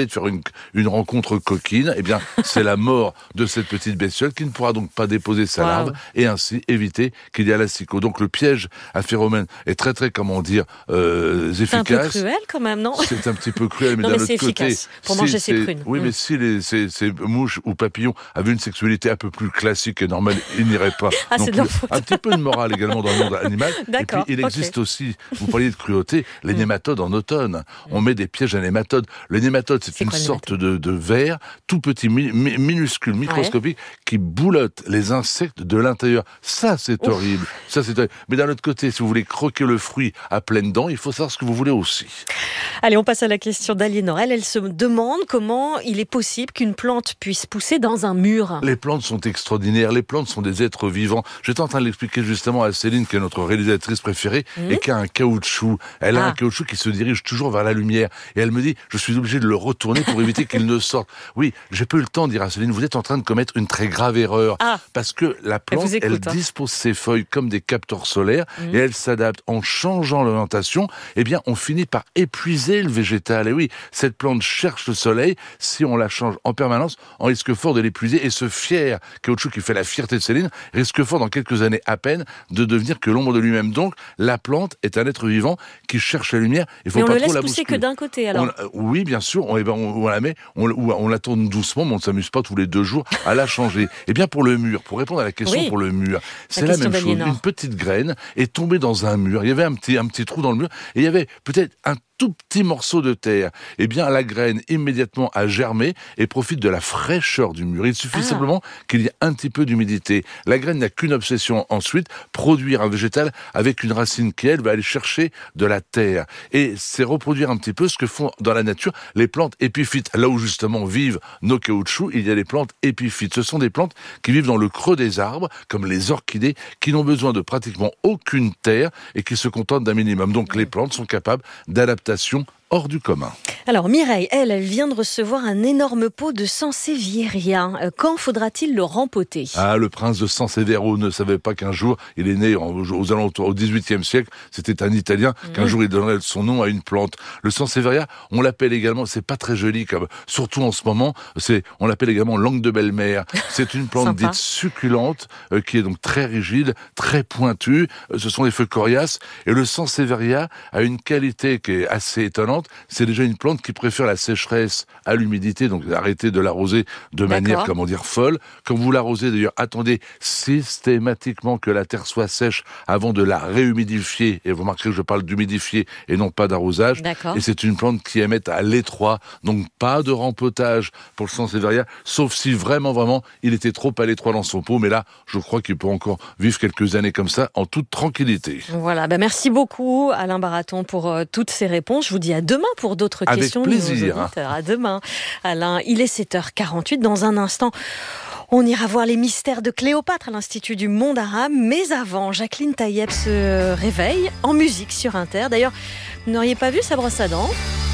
Speaker 5: de faire une rencontre coquine, eh bien, c'est la mort de cette petite bestiole qui ne pourra donc pas déposer sa larve et ainsi éviter qu'il y ait l'assicot. Donc, le piège à phéromone est très, très, efficace.
Speaker 2: C'est un peu cruel quand même, non?
Speaker 5: C'est un petit peu cruel, mais
Speaker 2: non,
Speaker 5: d'un
Speaker 2: mais
Speaker 5: autre côté...
Speaker 2: efficace pour manger ses prunes.
Speaker 5: Oui, mais si ces mouches ou papillons avaient une sexualité un peu plus classique et normale, ils n'iraient pas.
Speaker 2: C'est de leur faute.
Speaker 5: Un petit peu de morale également dans le monde animal.
Speaker 2: D'accord,
Speaker 5: et puis, il existe aussi, vous parliez de cruauté, les nématodes en automne. On met des pièges à nématodes. Les nématodes, c'est une sorte de ver, tout petit, minuscule, microscopique, qui boulotte les insectes de l'intérieur. Ça, c'est horrible. Ça, c'est horrible. Mais d'un autre côté, si vous voulez croquer le fruit à pleines dents, il faut savoir ce que vous voulez aussi.
Speaker 2: Allez, on passe à la question d'Aliénor. Elle se demande comment il est possible qu'une plante puisse pousser dans un mur.
Speaker 5: Les plantes sont extraordinaires. Les plantes sont des êtres vivants. J'étais en train de l'expliquer justement à Céline, qui est notre réalisatrice préférée, et qui a un caoutchouc. Elle a un caoutchouc qui se dirige toujours vers la lumière. Et elle me dit, je suis obligé de le retourner pour éviter qu'il ne sorte. Oui, j'ai pas eu le temps de dire à Céline, vous êtes en train de commettre une très grave erreur. Parce que la plante, elle dispose ses feuilles comme des capteurs solaires et elle s'adapte. En changeant l'orientation, eh bien, on finit par épuiser le végétal. Et oui, cette plante cherche le soleil. Si on la change en permanence, on risque fort de l'épuiser. Et ce fier caoutchouc qui fait la fierté de Céline risque fort, dans quelques années à peine, de devenir que l'ombre de lui-même. Donc, la plante est un être vivant qui cherche la lumière. Il faut
Speaker 2: mais
Speaker 5: pas
Speaker 2: on le
Speaker 5: trop
Speaker 2: laisse
Speaker 5: la
Speaker 2: pousser
Speaker 5: bousculer.
Speaker 2: que d'un côté, alors.
Speaker 5: Oui, bien sûr. On la met, on la tourne doucement, mais on ne s'amuse pas tous les 2 jours à la changer. Eh bien, pour le mur, pour répondre à la question pour le mur, c'est la même chose. Une petite graine est tombée dans un mur. Il y avait un petit trou dans le mur et il y avait peut-être un tout petit morceau de terre. Eh bien, la graine immédiatement a germé et profite de la fraîcheur du mur. Il suffit simplement qu'il y ait un petit peu d'humidité. La graine n'a qu'une obsession ensuite, produire un végétal avec une racine qui, elle, va aller chercher de la terre. Et c'est reproduire un petit peu ce que font dans la nature les plantes épiphytes. Là où justement vivent nos caoutchoucs, il y a les plantes épiphytes. Ce sont des plantes qui vivent dans le creux des arbres, comme les orchidées, qui n'ont besoin de pratiquement aucune terre et qui se contentent d'un minimum. Donc les plantes sont capables d'adaptation hors du commun.
Speaker 2: Alors Mireille, elle vient de recevoir un énorme pot de Sansevieria. Quand faudra-t-il le rempoter ?
Speaker 5: Le prince de Sansevieria ne savait pas qu'un jour, il est né aux alentours au XVIIIe siècle, c'était un Italien, qu'un jour il donnerait son nom à une plante. Le Sansevieria, on l'appelle également, c'est pas très joli, surtout en ce moment, on l'appelle également langue de belle-mère. C'est une plante dite succulente, qui est donc très rigide, très pointue. Ce sont des feuilles coriaces. Et le Sansevieria a une qualité qui est assez étonnante. C'est déjà une plante qui préfère la sécheresse à l'humidité, donc arrêtez de l'arroser de manière, folle. Quand vous l'arrosez, d'ailleurs, attendez systématiquement que la terre soit sèche avant de la réhumidifier. Et vous remarquerez que je parle d'humidifier et non pas d'arrosage. Et c'est une plante qui aime être à l'étroit, donc pas de rempotage pour le Sansevieria, sauf si vraiment, il était trop à l'étroit dans son pot. Mais là, je crois qu'il peut encore vivre quelques années comme ça, en toute tranquillité.
Speaker 2: Voilà, merci beaucoup Alain Baraton pour toutes ces réponses. Je vous dis à demain pour d'autres questions.
Speaker 5: Avec plaisir.
Speaker 2: À demain, Alain. Il est 7h48. Dans un instant, on ira voir les mystères de Cléopâtre à l'Institut du Monde Arabe. Mais avant, Jacqueline Taïeb se réveille en musique sur Inter. D'ailleurs, vous n'auriez pas vu sa brosse à dents ?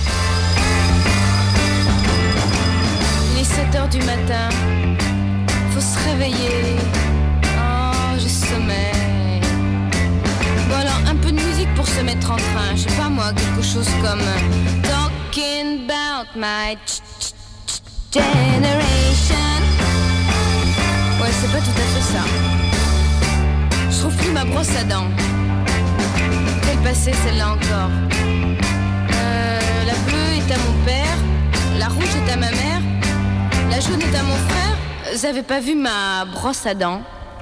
Speaker 6: Il est 7h du matin. Faut se réveiller. Oh, j'ai sommeil. Bon alors, un peu de musique pour se mettre en train. Je sais pas moi, quelque chose comme Talking about my generation. Ouais, c'est pas tout à fait ça. Je trouve plus ma brosse à dents. Quelle passée celle-là encore. La bleue est à mon père, la rouge est à ma mère, la jaune est à mon frère. Vous avez pas vu ma brosse à dents ?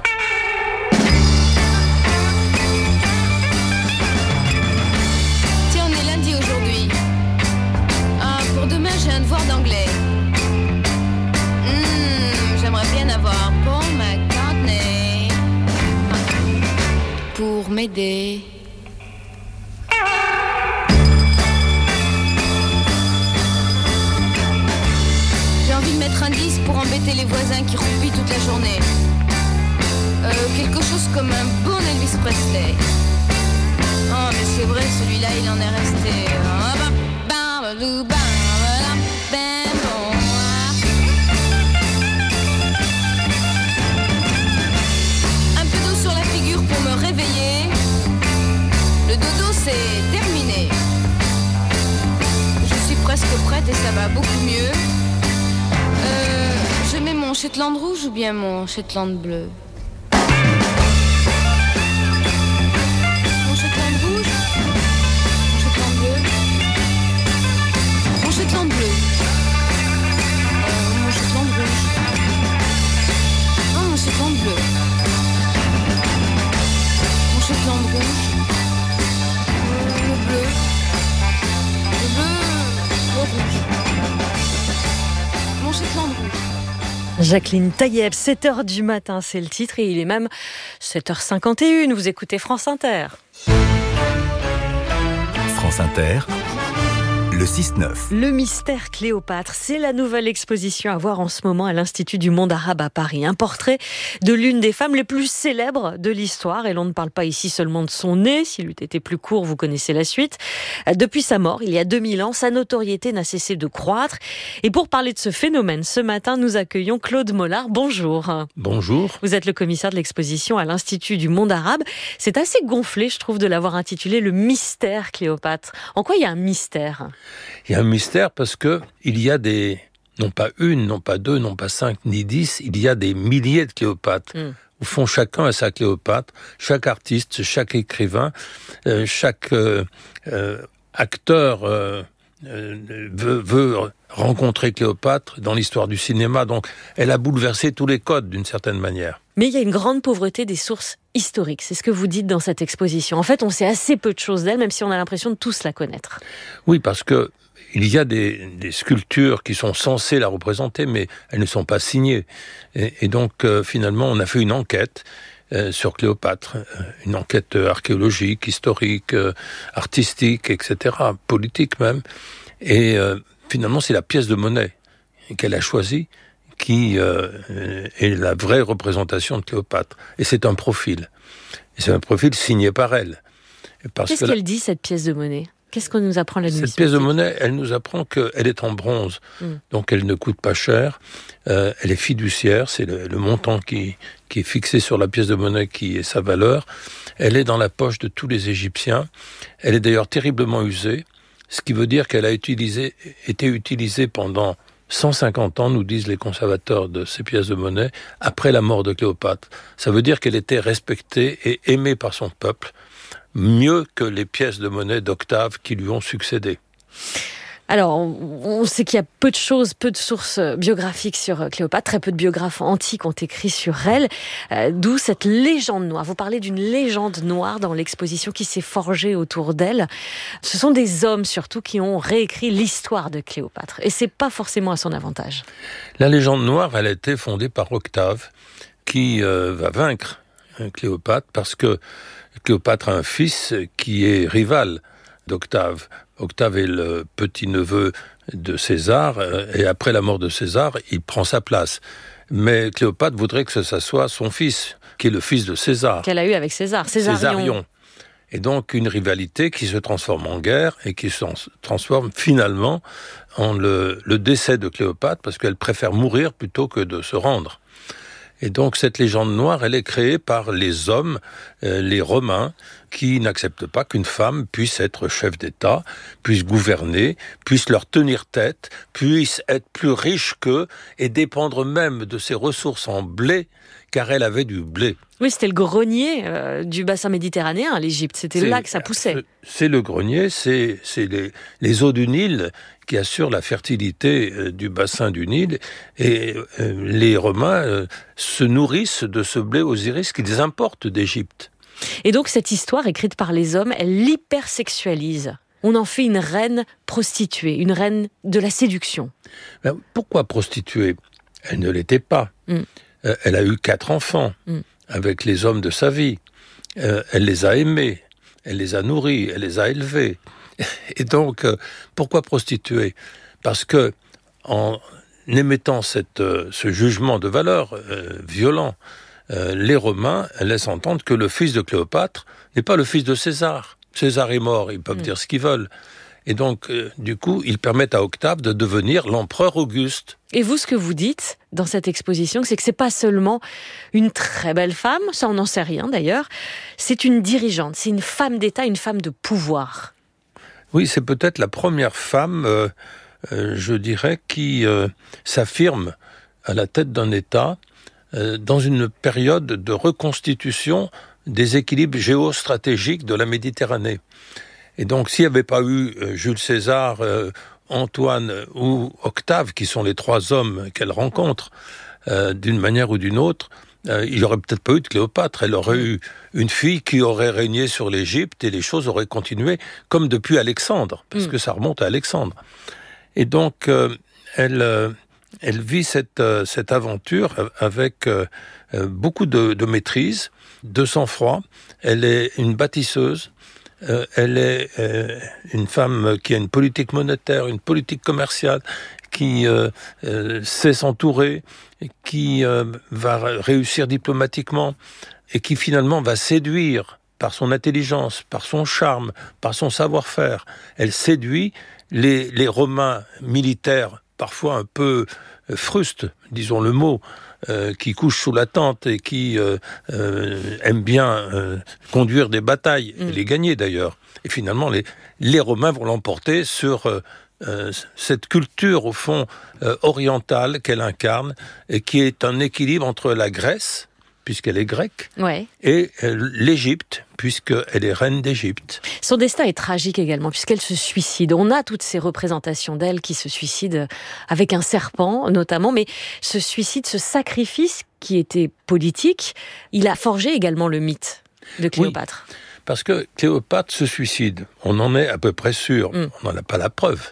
Speaker 6: Tiens, on est lundi aujourd'hui. Pour demain, j'ai un devoir d'anglais. J'aimerais bien avoir Paul McCartney pour m'aider. J'ai envie de mettre un disque pour embêter les voisins qui roupillent toute la journée. Quelque chose comme un bon Elvis Presley. Oh, mais c'est vrai, celui-là, il en est resté. Un peu d'eau sur la figure pour me réveiller. Le dodo, c'est terminé. Je suis presque prête et ça va beaucoup mieux. Je mets mon Shetland rouge ou bien mon Shetland bleu? Mon Shetland rouge? Mon Shetland bleu? Mon Shetland bleu? Mon Shetland rouge? Non, mon Shetland bleu. Mon Shetland rouge? Le bleu? Le bleu? Le rouge? Mon Shetland rouge?
Speaker 2: Jacqueline Taïeb, 7h du matin, c'est le titre, et il est même 7h51. Vous écoutez France Inter.
Speaker 1: France Inter, le 6-9.
Speaker 2: Le mystère Cléopâtre, c'est la nouvelle exposition à voir en ce moment à l'Institut du Monde Arabe à Paris. Un portrait de l'une des femmes les plus célèbres de l'histoire. Et l'on ne parle pas ici seulement de son nez. S'il eût été plus court, vous connaissez la suite. Depuis sa mort, il y a 2000 ans, sa notoriété n'a cessé de croître. Et pour parler de ce phénomène, ce matin, nous accueillons Claude Mollard. Bonjour.
Speaker 7: Bonjour.
Speaker 2: Vous êtes le commissaire de l'exposition à l'Institut du Monde Arabe. C'est assez gonflé, je trouve, de l'avoir intitulé Le mystère Cléopâtre. En quoi il y a un mystère ?
Speaker 7: Il y a un mystère parce que il y a des, non pas une, non pas deux, non pas 5, ni 10, il y a des milliers de Cléopâtres. Au fond, chacun a sa Cléopâtre, chaque artiste, chaque écrivain, chaque acteur veut rencontrer Cléopâtre dans l'histoire du cinéma. Donc, elle a bouleversé tous les codes d'une certaine manière.
Speaker 2: Mais il y a une grande pauvreté des sources historiques. C'est ce que vous dites dans cette exposition. En fait, on sait assez peu de choses d'elle, même si on a l'impression de tous la connaître.
Speaker 7: Oui, parce que il y a des sculptures qui sont censées la représenter, mais elles ne sont pas signées. Et donc, finalement, on a fait une enquête sur Cléopâtre, une enquête archéologique, historique, artistique, etc., politique même. Et finalement, c'est la pièce de monnaie qu'elle a choisie qui est la vraie représentation de Cléopâtre. Et c'est un profil. Et c'est un profil signé par elle.
Speaker 2: Qu'est-ce qu'elle dit, cette pièce de monnaie ? Qu'est-ce qu'on nous apprend là-dessus ?
Speaker 7: Cette pièce de monnaie, elle nous apprend qu'elle est en bronze. Donc elle ne coûte pas cher. Elle est fiduciaire. C'est le montant qui est fixé sur la pièce de monnaie qui est sa valeur. Elle est dans la poche de tous les Égyptiens. Elle est d'ailleurs terriblement usée. Ce qui veut dire qu'elle a été utilisée pendant 150 ans, nous disent les conservateurs de ces pièces de monnaie, après la mort de Cléopâtre. Ça veut dire qu'elle était respectée et aimée par son peuple, mieux que les pièces de monnaie d'Octave qui lui ont succédé.
Speaker 2: Alors, on sait qu'il y a peu de choses, peu de sources biographiques sur Cléopâtre, très peu de biographes antiques ont écrit sur elle, d'où cette légende noire. Vous parlez d'une légende noire dans l'exposition qui s'est forgée autour d'elle. Ce sont des hommes surtout qui ont réécrit l'histoire de Cléopâtre, et c'est pas forcément à son avantage.
Speaker 7: La légende noire, elle a été fondée par Octave, qui va vaincre Cléopâtre, parce que Cléopâtre a un fils qui est rival d'Octave. Octave est le petit-neveu de César, et après la mort de César, il prend sa place. Mais Cléopâtre voudrait que ça soit son fils, qui est le fils de César.
Speaker 2: Qu'elle a eu avec César,
Speaker 7: Césarion. Et donc une rivalité qui se transforme en guerre, et qui se transforme finalement en le décès de Cléopâtre, parce qu'elle préfère mourir plutôt que de se rendre. Et donc cette légende noire, elle est créée par les hommes, les Romains, qui n'acceptent pas qu'une femme puisse être chef d'État, puisse gouverner, puisse leur tenir tête, puisse être plus riche qu'eux et dépendre même de ses ressources en blé, car elle avait du blé.
Speaker 2: Oui, c'était le grenier du bassin méditerranéen, l'Égypte. C'était là que ça poussait.
Speaker 7: C'est le grenier, c'est les eaux du Nil qui assurent la fertilité du bassin du Nil. Et les Romains se nourrissent de ce blé Osiris qu'ils importent d'Égypte.
Speaker 2: Et donc cette histoire écrite par les hommes, elle l'hypersexualise. On en fait une reine prostituée, une reine de la séduction.
Speaker 7: Ben, pourquoi prostituée ? Elle ne l'était pas. Elle a eu 4 enfants avec les hommes de sa vie. Elle les a aimés, elle les a nourris, elle les a élevés. Et donc, pourquoi prostituée ? Parce que en émettant ce jugement de valeur violent, les Romains laissent entendre que le fils de Cléopâtre n'est pas le fils de César. César est mort, ils peuvent dire ce qu'ils veulent. Et donc, du coup, ils permettent à Octave de devenir l'empereur Auguste.
Speaker 2: Et vous, ce que vous dites dans cette exposition, c'est que c'est pas seulement une très belle femme, ça on n'en sait rien d'ailleurs, c'est une dirigeante, c'est une femme d'État, une femme de pouvoir.
Speaker 7: Oui, c'est peut-être la première femme je dirais, qui s'affirme à la tête d'un État dans une période de reconstitution des équilibres géostratégiques de la Méditerranée. Et donc, s'il n'y avait pas eu Jules César, Antoine ou Octave, qui sont les 3 hommes qu'elle rencontre, d'une manière ou d'une autre, il n'y aurait peut-être pas eu de Cléopâtre. Elle aurait eu une fille qui aurait régné sur l'Égypte et les choses auraient continué comme depuis Alexandre, parce que ça remonte à Alexandre. Et donc, elle vit cette aventure avec beaucoup de maîtrise, de sang-froid. Elle est une bâtisseuse. Elle est une femme qui a une politique monétaire, une politique commerciale, qui sait s'entourer, qui va réussir diplomatiquement et qui finalement va séduire par son intelligence, par son charme, par son savoir-faire. Elle séduit les Romains militaires, parfois un peu frustes, disons le mot, qui couchent sous la tente et qui aiment bien conduire des batailles, et les gagner d'ailleurs. Et finalement, les Romains vont l'emporter sur cette culture, au fond, orientale qu'elle incarne, et qui est un équilibre entre la Grèce, puisqu'elle est grecque, et l'Égypte, puisqu'elle est reine d'Égypte.
Speaker 2: Son destin est tragique également, puisqu'elle se suicide. On a toutes ces représentations d'elle qui se suicide avec un serpent, notamment, mais ce suicide, ce sacrifice qui était politique, il a forgé également le mythe de Cléopâtre.
Speaker 7: Oui, parce que Cléopâtre se suicide. On en est à peu près sûr. On n'en a pas la preuve.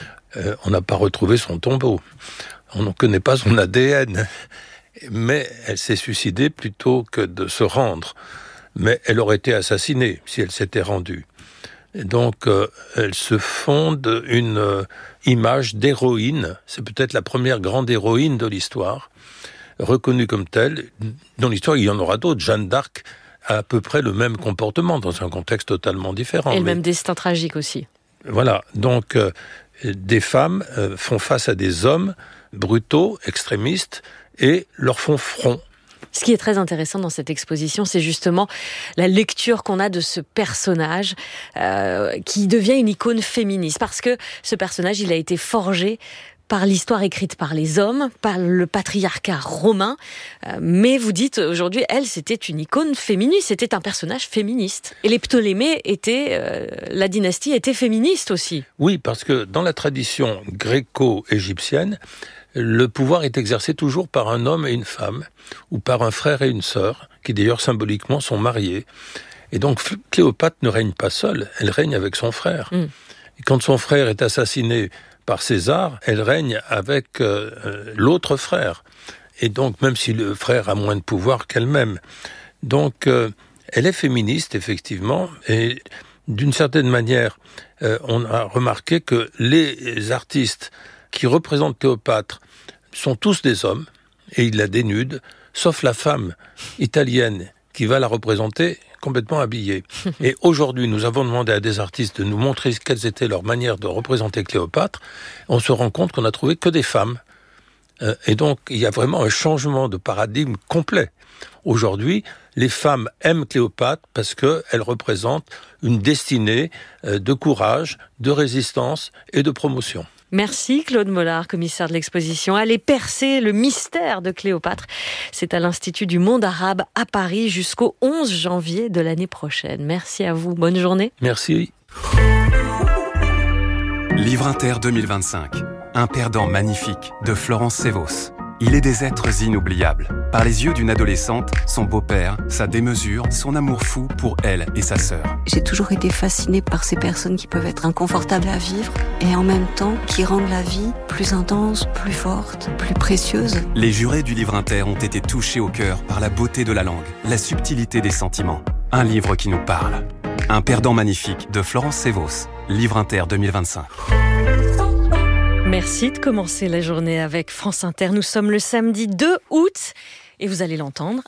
Speaker 7: On n'a pas retrouvé son tombeau. On ne connaît pas son ADN. Mais elle s'est suicidée plutôt que de se rendre. Mais elle aurait été assassinée si elle s'était rendue. Et donc, elle se fonde une image d'héroïne. C'est peut-être la première grande héroïne de l'histoire, reconnue comme telle. Dans l'histoire, il y en aura d'autres. Jeanne d'Arc a à peu près le même comportement, dans un contexte totalement différent.
Speaker 2: Et le même destin tragique aussi.
Speaker 7: Voilà. Donc, des femmes font face à des hommes brutaux, extrémistes, et leur font front.
Speaker 2: Ce qui est très intéressant dans cette exposition, c'est justement la lecture qu'on a de ce personnage qui devient une icône féministe. Parce que ce personnage, il a été forgé par l'histoire écrite par les hommes, par le patriarcat romain. Mais vous dites aujourd'hui, elle, c'était une icône féministe, c'était un personnage féministe. Et les Ptolémées la dynastie était féministe aussi.
Speaker 7: Oui, parce que dans la tradition gréco-égyptienne, le pouvoir est exercé toujours par un homme et une femme, ou par un frère et une sœur, qui d'ailleurs symboliquement sont mariés. Et donc Cléopâtre ne règne pas seule, elle règne avec son frère. Et quand son frère est assassiné par César, elle règne avec l'autre frère. Et donc même si le frère a moins de pouvoir qu'elle-même. Donc elle est féministe, effectivement, et d'une certaine manière, on a remarqué que les artistes qui représentent Cléopâtre sont tous des hommes, et ils la dénudent, sauf la femme italienne qui va la représenter complètement habillée. Et aujourd'hui, nous avons demandé à des artistes de nous montrer quelles étaient leurs manières de représenter Cléopâtre. On se rend compte qu'on n'a trouvé que des femmes. Et donc, il y a vraiment un changement de paradigme complet. Aujourd'hui, les femmes aiment Cléopâtre parce qu'elle représente une destinée de courage, de résistance et de promotion.
Speaker 2: Merci Claude Mollard, commissaire de l'exposition. Allez percer le mystère de Cléopâtre. C'est à l'Institut du monde arabe à Paris jusqu'au 11 janvier de l'année prochaine. Merci à vous. Bonne journée.
Speaker 7: Merci.
Speaker 1: Livre Inter 2025. Un perdant magnifique de Florence Sévos. Il est des êtres inoubliables. Par les yeux d'une adolescente, son beau-père, sa démesure, son amour fou pour elle et sa sœur.
Speaker 8: J'ai toujours été fascinée par ces personnes qui peuvent être inconfortables à vivre et en même temps qui rendent la vie plus intense, plus forte, plus précieuse.
Speaker 1: Les jurés du Livre Inter ont été touchés au cœur par la beauté de la langue, la subtilité des sentiments. Un livre qui nous parle. Un perdant magnifique de Florence Sévos. Livre Inter 2025.
Speaker 2: Merci de commencer la journée avec France Inter. Nous sommes le samedi 2 août et vous allez l'entendre,